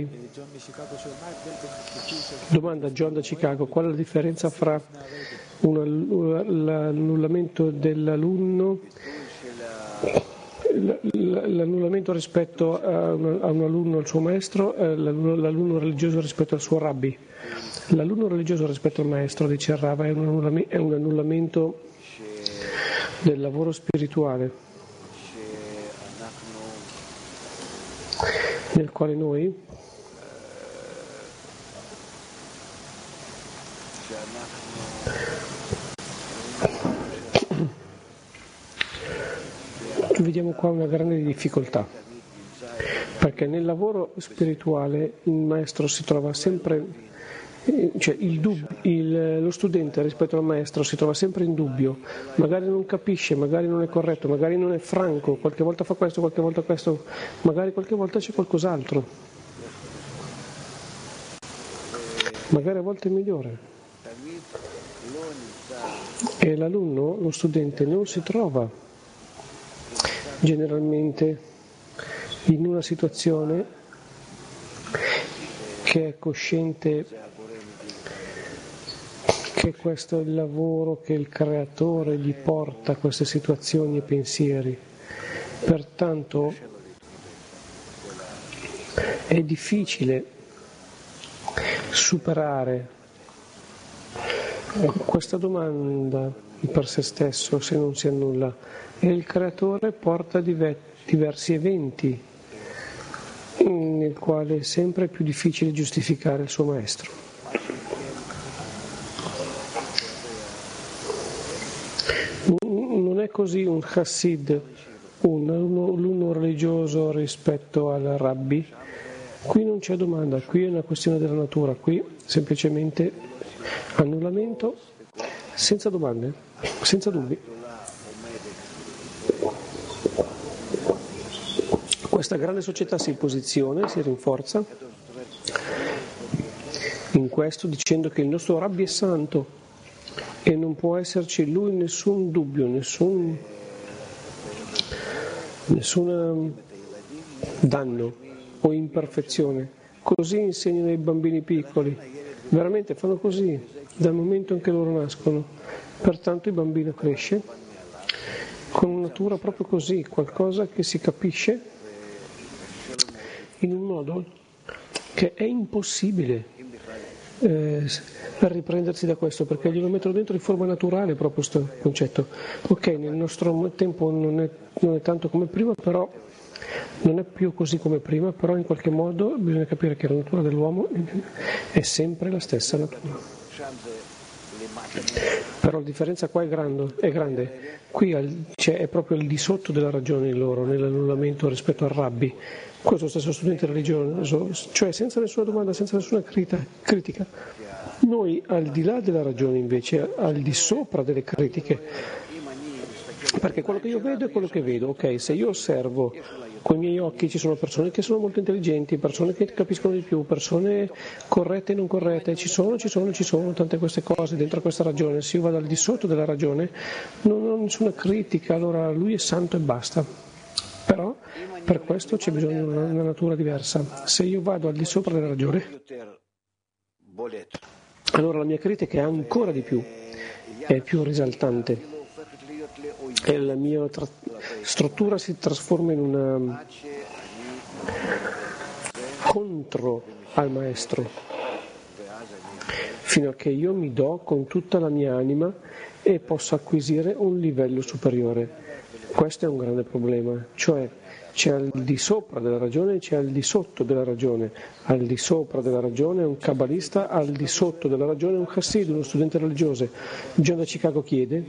Domanda John da Chicago: qual è la differenza fra un, l'annullamento dell'alunno, l'annullamento rispetto a un, a un alunno al suo maestro, l'alunno religioso rispetto al suo rabbi? L'alunno religioso rispetto al maestro, dice Rava, è un annullamento, è un annullamento del lavoro spirituale nel quale noi vediamo qua una grande difficoltà, perché nel lavoro spirituale il maestro si trova sempre, cioè il dub, il, lo studente rispetto al maestro si trova sempre in dubbio, magari non capisce, magari non è corretto, magari non è franco, qualche volta fa questo, qualche volta questo, magari qualche volta c'è qualcos'altro, magari a volte è migliore, e l'alunno, lo studente, non si trova generalmente in una situazione che è cosciente che questo è il lavoro che il creatore gli porta a queste situazioni e pensieri. Pertanto è difficile superare questa domanda per se stesso se non si annulla, e il creatore porta diversi eventi nel quale è sempre più difficile giustificare il suo maestro. Non è così un chassid, un, uno, l'uno religioso rispetto al rabbi. Qui non c'è domanda, qui è una questione della natura, qui semplicemente annullamento senza domande, senza dubbi. Questa grande società si posiziona, si rinforza in questo dicendo che il nostro Rabbi è santo e non può esserci in lui nessun dubbio, nessun, nessun danno o imperfezione. Così insegnano i bambini piccoli, veramente fanno così dal momento in che loro nascono. Pertanto il bambino cresce con una natura proprio così, qualcosa che si capisce in un modo che è impossibile eh, riprendersi da questo, perché glielo mettono dentro in forma naturale proprio questo concetto. Ok, nel nostro tempo non è, non è tanto come prima, però non è più così come prima, però in qualche modo bisogna capire che la natura dell'uomo è sempre la stessa natura. Però la differenza qua è grande, è grande. Qui c'è, è proprio il di sotto della ragione in loro, nell'annullamento rispetto al rabbi. Questo stesso studente religioso, cioè senza nessuna domanda, senza nessuna critica. Noi al di là della ragione invece, al di sopra delle critiche, perché quello che io vedo è quello che vedo. Ok, se io osservo con i miei occhi ci sono persone che sono molto intelligenti, persone che capiscono di più, persone corrette e non corrette, ci sono, ci sono, ci sono tante queste cose dentro questa ragione. Se io vado al di sotto della ragione non ho nessuna critica, allora lui è santo e basta. Però per questo c'è bisogno di una, una natura diversa. Se io vado al di sopra della ragione, allora la mia critica è ancora di più, è più risaltante. E la mia tra- struttura si trasforma in una contro al maestro, fino a che io mi do con tutta la mia anima e posso acquisire un livello superiore. Questo è un grande problema, cioè c'è al di sopra della ragione e c'è al di sotto della ragione. Al di sopra della ragione è un kabbalista, al di sotto della ragione è un chassid, uno studente religioso. John da Chicago chiede: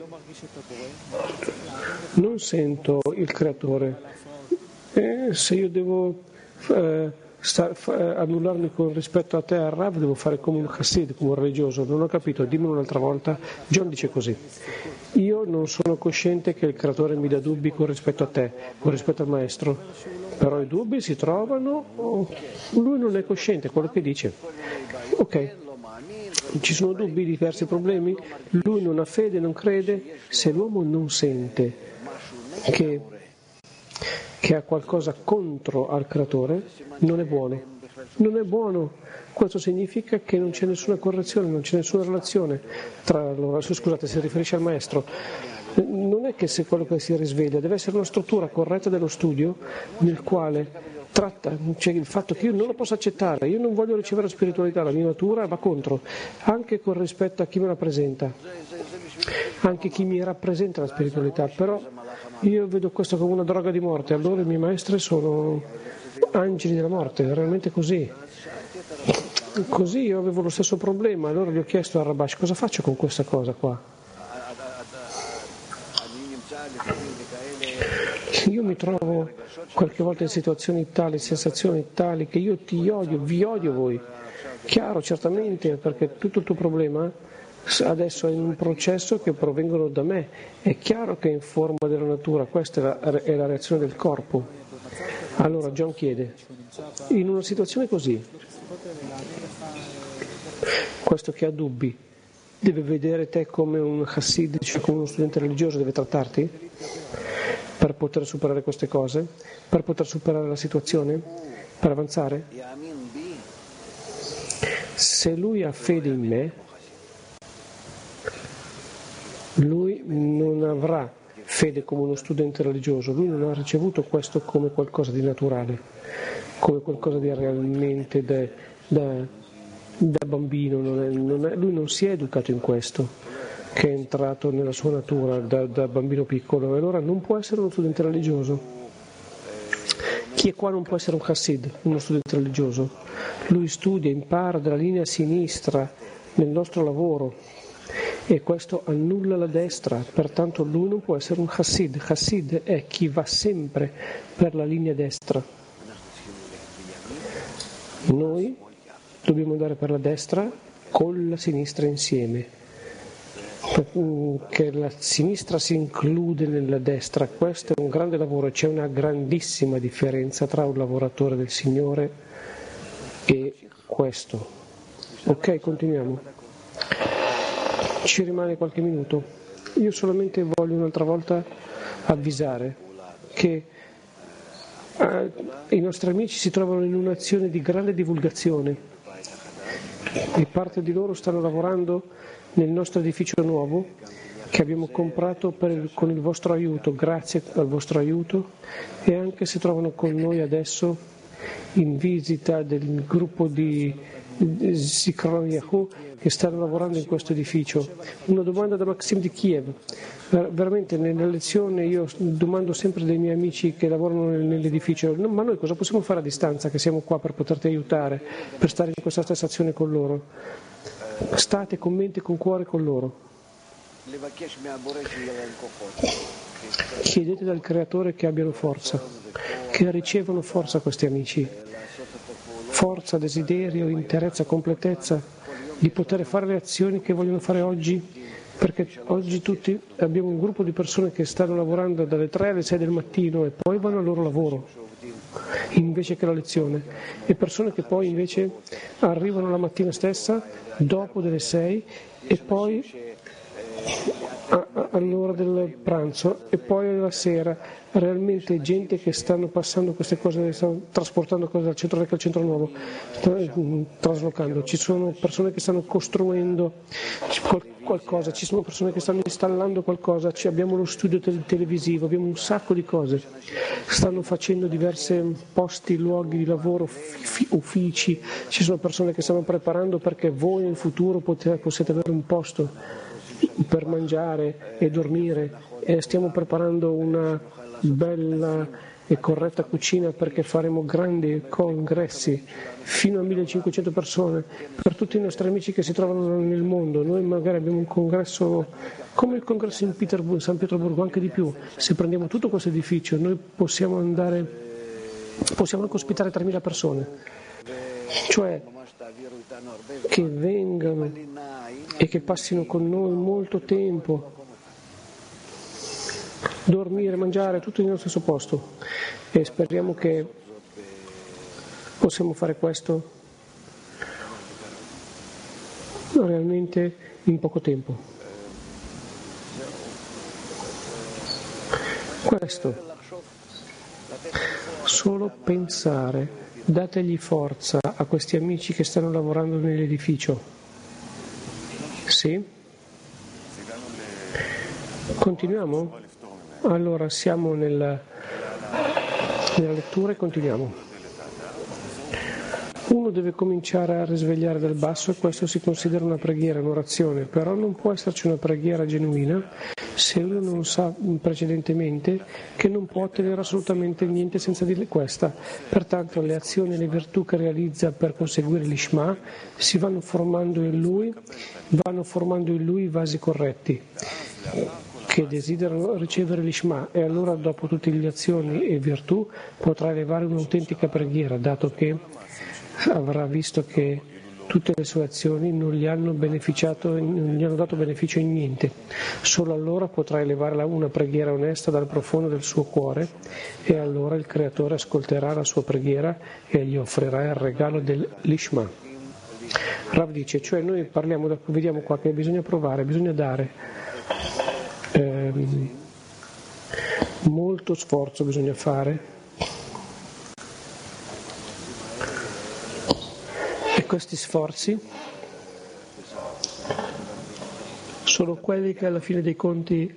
non sento il creatore, eh, se io devo eh, sta, fa, annullarmi con rispetto a te e al Rav, devo fare come un chassid, come un religioso. Non ho capito, dimmelo un'altra volta. John dice così: io non sono cosciente che il creatore mi dà dubbi con rispetto a te, con rispetto al maestro, però i dubbi si trovano, oh, lui non è cosciente, quello che dice. Ok, ci sono dubbi, diversi problemi, lui non ha fede, non crede. Se l'uomo non sente che, che ha qualcosa contro al creatore, non è buono, non è buono. Questo significa che non c'è nessuna correzione, non c'è nessuna relazione tra loro. Scusate, si riferisce al maestro. Non è che se quello che si risveglia, deve essere una struttura corretta dello studio nel quale tratta, cioè il fatto che io non lo posso accettare, io non voglio ricevere la spiritualità, la mia natura va contro, anche con rispetto a chi me la presenta, anche chi mi rappresenta la spiritualità, però io vedo questo come una droga di morte. Allora i miei maestri sono angeli della morte, è realmente così. Così io avevo lo stesso problema, allora gli ho chiesto a Rabash: cosa faccio con questa cosa qua? Io mi trovo qualche volta in situazioni tali, sensazioni tali, che io ti odio, vi odio voi. Chiaro, certamente, perché tutto il tuo problema adesso è in un processo che provengono da me. È chiaro che è in forma della natura, questa è la, è la reazione del corpo. Allora John chiede: in una situazione così, questo che ha dubbi deve vedere te come un chassid, cioè come uno studente religioso, deve trattarti? per poter superare queste cose, per poter superare la situazione, per avanzare? Se lui ha fede in me, lui non avrà fede come uno studente religioso, lui non ha ricevuto questo come qualcosa di naturale, come qualcosa di realmente da, da, da bambino, non è, non è, lui non si è educato in questo, che è entrato nella sua natura da, da bambino piccolo, e allora non può essere uno studente religioso. Chi è qua non può essere un Hassid, uno studente religioso. Lui studia, impara dalla linea sinistra nel nostro lavoro, e questo annulla la destra, pertanto lui non può essere un Hassid. Hassid è chi va sempre per la linea destra. Noi dobbiamo andare per la destra con la sinistra insieme, che la sinistra si include nella destra. Questo è un grande lavoro, c'è una grandissima differenza tra un lavoratore del Signore e questo. Ok, continuiamo. Ci rimane qualche minuto. Io solamente voglio un'altra volta avvisare che eh, i nostri amici si trovano in un'azione di grande divulgazione e parte di loro stanno lavorando nel nostro edificio nuovo che abbiamo comprato per il, con il vostro aiuto, grazie al vostro aiuto, e anche se trovano con noi adesso in visita del gruppo di Zikron Yahu che stanno lavorando in questo edificio. Una domanda da Maxim di Kiev. Veramente nella lezione io domando sempre dei miei amici che lavorano nell'edificio: no, ma noi cosa possiamo fare a distanza, che siamo qua per poterti aiutare, per stare in questa stessa azione con loro? State con mente e con cuore con loro. Chiedete dal Creatore che abbiano forza, che ricevano forza questi amici, forza, desiderio, interezza, completezza di poter fare le azioni che vogliono fare oggi, perché oggi tutti abbiamo un gruppo di persone che stanno lavorando dalle tre alle sei del mattino e poi vanno al loro lavoro invece che la lezione, e persone che poi invece arrivano la mattina stessa dopo delle sei e poi all'ora del pranzo e poi alla sera. Realmente gente che stanno passando queste cose, stanno trasportando cose dal centro vecchio al centro nuovo, traslocando. Ci sono persone che stanno costruendo qualcosa, ci sono persone che stanno installando qualcosa, abbiamo lo studio televisivo, abbiamo un sacco di cose. Stanno facendo diversi posti, luoghi di lavoro, uffici. Ci sono persone che stanno preparando perché voi nel futuro possiate avere un posto per mangiare e dormire, e stiamo preparando una bella e corretta cucina perché faremo grandi congressi fino a millecinquecento persone per tutti i nostri amici che si trovano nel mondo. Noi magari abbiamo un congresso come il congresso in Pietroburgo, San Pietroburgo, anche di più. Se prendiamo tutto questo edificio noi possiamo andare, possiamo anche ospitare tremila persone, cioè che vengano e che passino con noi molto tempo, dormire, mangiare, tutto nello stesso posto, e speriamo che possiamo fare questo realmente in poco tempo. Questo, solo pensare, dategli forza a questi amici che stanno lavorando nell'edificio. Sì? Continuiamo? Allora siamo nella, nella lettura e continuiamo. Uno deve cominciare a risvegliare dal basso, e questo si considera una preghiera, un'orazione, però non può esserci una preghiera genuina se uno non sa precedentemente che non può ottenere assolutamente niente senza dire questa. Pertanto le azioni e le virtù che realizza per conseguire l'Ishma si vanno formando in lui, vanno formando in lui i vasi corretti che desiderano ricevere l'Ishma, e allora dopo tutte le azioni e virtù potrà elevare un'autentica preghiera, dato che avrà visto che tutte le sue azioni non gli hanno beneficiato, non gli hanno dato beneficio in niente. Solo allora potrà elevare una preghiera onesta dal profondo del suo cuore, e allora il Creatore ascolterà la sua preghiera e gli offrirà il regalo dell'Ishma. Rav dice, cioè noi parliamo, vediamo qua che bisogna provare, bisogna dare. Ehm, Molto sforzo bisogna fare e questi sforzi sono quelli che alla fine dei conti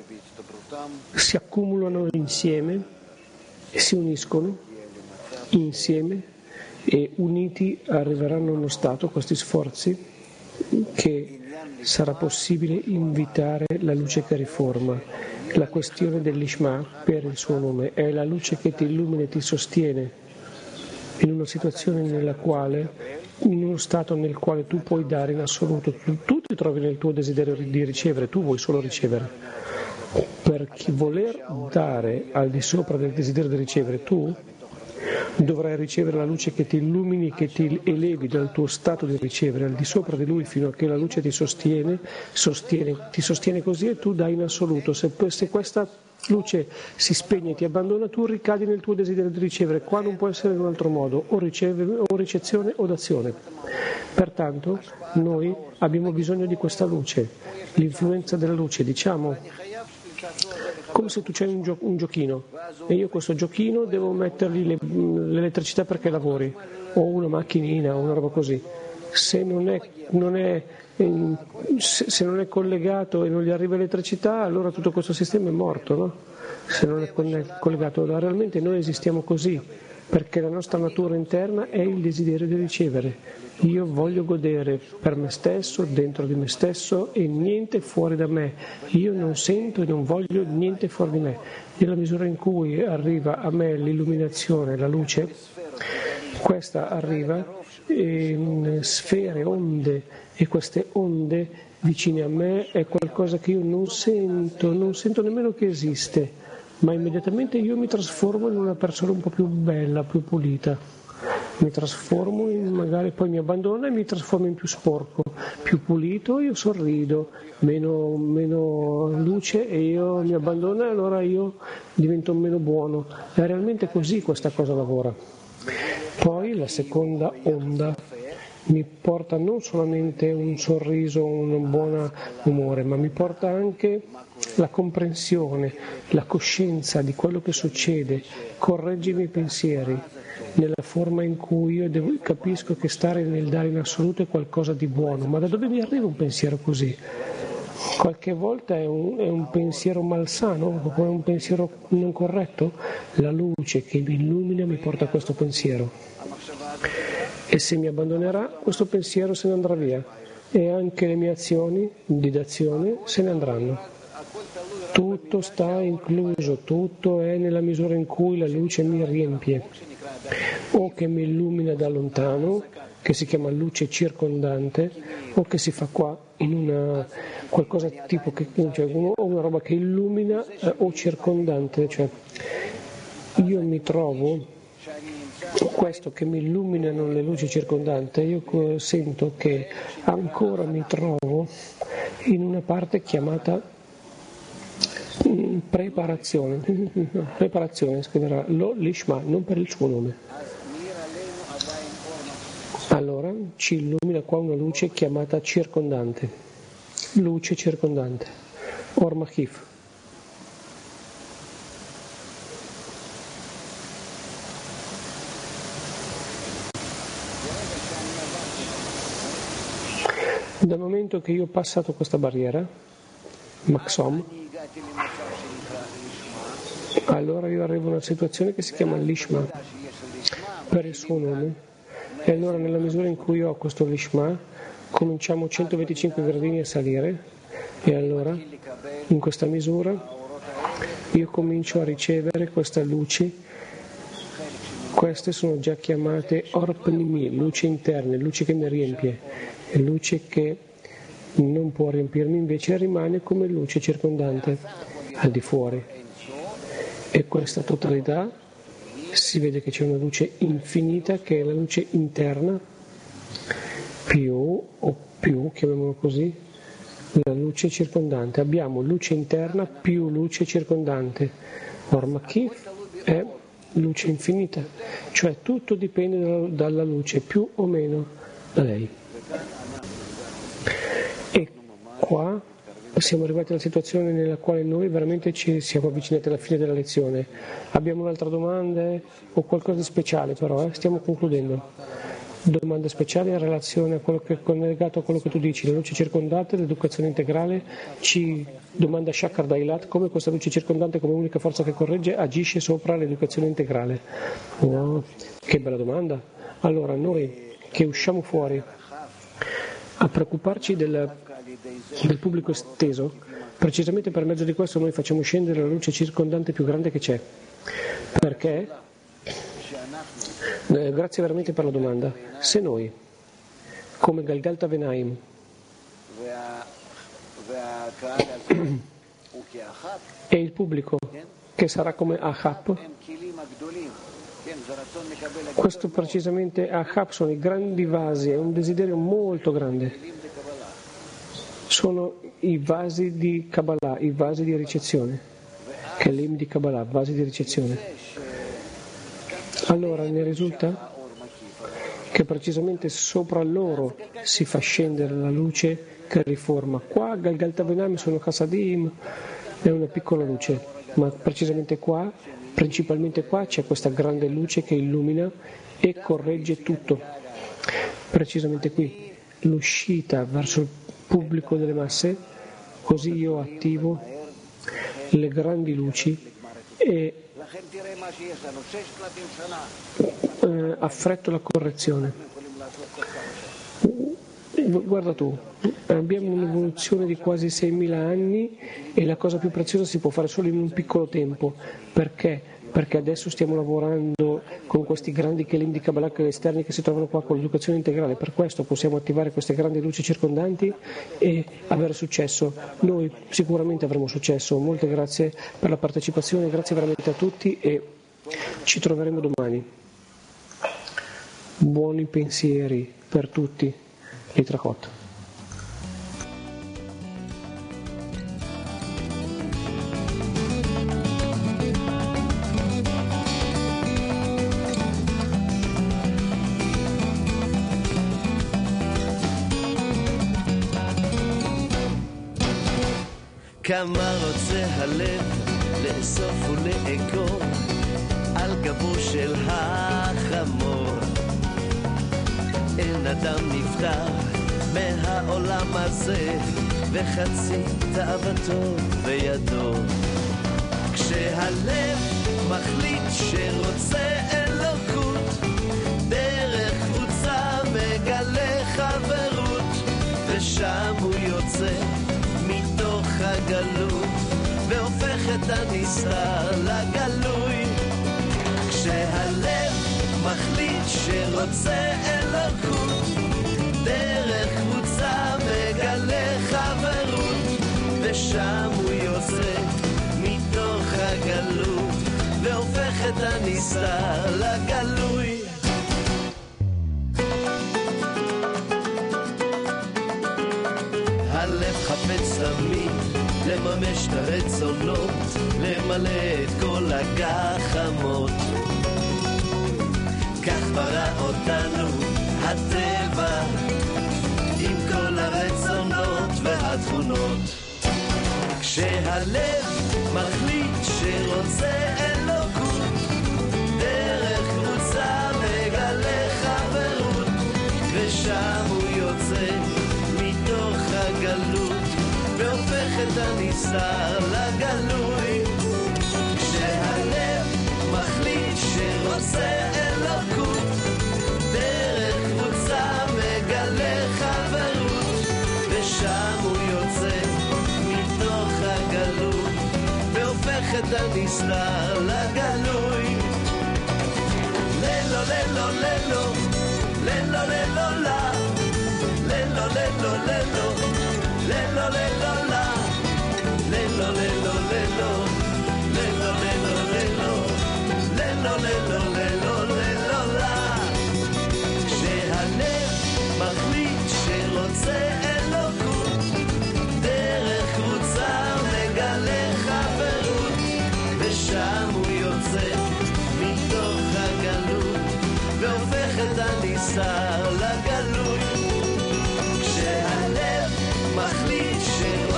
si accumulano insieme e si uniscono insieme e uniti arriveranno a uno stato, questi sforzi, che sarà possibile invitare la luce che riforma. La questione dell'Ishma, per il suo nome, è la luce che ti illumina e ti sostiene in una situazione nella quale, in uno stato nel quale tu puoi dare in assoluto, tu, tu ti trovi nel tuo desiderio di ricevere, tu vuoi solo ricevere. Per chi voler dare al di sopra del desiderio di ricevere, tu dovrai ricevere la luce che ti illumini, che ti elevi dal tuo stato di ricevere al di sopra di lui fino a che la luce ti sostiene, sostiene ti sostiene così e tu dai in assoluto. Se, se questa luce si spegne e ti abbandona, tu ricadi nel tuo desiderio di ricevere. Qua non può essere in un altro modo, o, riceve, o ricezione o dazione. Pertanto noi abbiamo bisogno di questa luce, l'influenza della luce, diciamo come se tu c'hai un, gio- un giochino e io questo giochino devo mettergli le, l'elettricità perché lavori, o una macchinina o una roba così. Se non è, non è, se non è collegato e non gli arriva elettricità, allora tutto questo sistema è morto, no? Se non è collegato, realmente noi esistiamo così, perché la nostra natura interna è il desiderio di ricevere. Io voglio godere per me stesso, dentro di me stesso e niente fuori da me. Io non sento e non voglio niente fuori di me. Nella misura in cui arriva a me l'illuminazione, la luce, questa arriva in sfere, onde, e queste onde vicine a me è qualcosa che io non sento, non sento nemmeno che esiste, ma immediatamente io mi trasformo in una persona un po' più bella, più pulita. Mi trasformo in, magari poi mi abbandono e mi trasformo in più sporco, più pulito, io sorrido, meno, meno luce e io mi abbandono e allora io divento meno buono. È realmente così questa cosa lavora. Poi la seconda onda mi porta non solamente un sorriso, un buon umore, ma mi porta anche la comprensione, la coscienza di quello che succede, corregge i miei pensieri nella forma in cui io devo, capisco che stare nel dare in assoluto è qualcosa di buono. Ma da dove mi arriva un pensiero così? Qualche volta è un, è un pensiero malsano, è un pensiero non corretto. La luce che mi illumina mi porta a questo pensiero. E se mi abbandonerà, questo pensiero se ne andrà via e anche le mie azioni di dazione se ne andranno. Tutto sta incluso, tutto è nella misura in cui la luce mi riempie, o che mi illumina da lontano, che si chiama luce circondante, o che si fa qua in una qualcosa tipo che, cioè uno, o una roba che illumina eh, o circondante, cioè io mi trovo questo che mi illuminano le luci circondanti, io sento che ancora mi trovo in una parte chiamata preparazione, preparazione scriverà lo l'Ishma, non per il suo nome. Allora ci illumina qua una luce chiamata circondante, luce circondante, Or Machif. Dal momento che io ho passato questa barriera, Maxom, allora io arrivo a una situazione che si chiama l'Ishma, per il suo nome, e allora nella misura in cui ho questo l'Ishma, cominciamo centoventicinque gradini a salire, e allora in questa misura io comincio a ricevere questa luce. Queste sono già chiamate Orpnimi, luce interne, luce che mi riempie, e luce che non può riempirmi, invece rimane come luce circondante al di fuori. E questa totalità si vede che c'è una luce infinita che è la luce interna, più o più, chiamiamolo così, la luce circondante. Abbiamo luce interna più luce circondante. Or Makif è luce infinita, cioè tutto dipende dalla luce, più o meno da lei. E qua siamo arrivati alla situazione nella quale noi veramente ci siamo avvicinati alla fine della lezione. Abbiamo un'altra domanda o qualcosa di speciale però, eh? Stiamo concludendo. Domanda speciale in relazione a quello che è collegato a quello che tu dici, la luce circondante, l'educazione integrale. Ci domanda Shakar Dailat come questa luce circondante come unica forza che corregge agisce sopra l'educazione integrale. Oh, che bella domanda. Allora noi che usciamo fuori a preoccuparci del, del pubblico esteso, precisamente per mezzo di questo noi facciamo scendere la luce circondante più grande che c'è. Perché? Eh, grazie veramente per la domanda. Se noi, come Galgalta Venaim, e il pubblico che sarà come Ahab, questo precisamente Ahab sono i grandi vasi, è un desiderio molto grande, sono i vasi di Kabbalah, i vasi di ricezione, Kelim di Kabbalah, vasi di ricezione. Allora ne risulta che precisamente sopra loro si fa scendere la luce che riforma. Qua Galgalta Venaim sono Chassadim, è una piccola luce, ma precisamente qua, principalmente qua, c'è questa grande luce che illumina e corregge tutto. Precisamente qui, l'uscita verso il pubblico delle masse, così io attivo le grandi luci e eh, affretto la correzione. Guarda tu, abbiamo un'evoluzione di quasi seimila anni e la cosa più preziosa si può fare solo in un piccolo tempo. Perché? Perché adesso stiamo lavorando con questi grandi kelim di Kabbalah esterni che si trovano qua con l'educazione integrale. Per questo possiamo attivare queste grandi luci circondanti e avere successo. Noi sicuramente avremo successo. Molte grazie per la partecipazione, grazie veramente a tutti e ci troveremo domani. Buoni pensieri per tutti. Litrakot. כמה רוצה הלב לאסוף ולאגור על גבו של החמור. אין אדם נפטר מהעולם הזה וחצי תאוותו בידו. כשהלב מחליט שרוצה אלוקות דרך קבוצה מגלה חברות ושם הוא יוצא מתוך הגלות והופך את הנסתר לגלוי. כשהלב מחליט שרוצה אלוקות דרך קבוצה מגלה חברות ושם הוא יוצא מתוך הגלות והופך את הנסתר לגלוי. הלב חפץ תמיד לממש את הרצונות, למלא את כל הגחמות. כך ברא אותנו הטבע עם כל הרצונות והתכונות. כשהלב מחליט שרוצה אלוקות דרך קבוצה מגלה חברות ושם הוא יוצא מתוך הגלות והופך את הנסתר לגלוי. כשהלב מחליט שרוצה אלוקות דרך קבוצה מגלה חברות ושם הוא יוצא מתוך הגלות והופך את הנסתר לגלוי. ללו ללו ללו ללו ללו לה ללו ללו ללו ללו ללו לה ללו ללו ללו ללו ללו ללו ללו ללו ללו ללו לה. כשהלב מחליט שרוצה אלוקות דרך קבוצה מגלה חברות ושם הוא יוצא מתוך הגלות והופך את הנסתר לגלוי. כשהלב מחליט שרוצה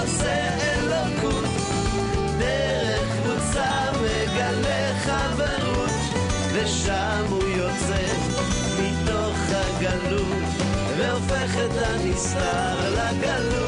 נסתר לגלות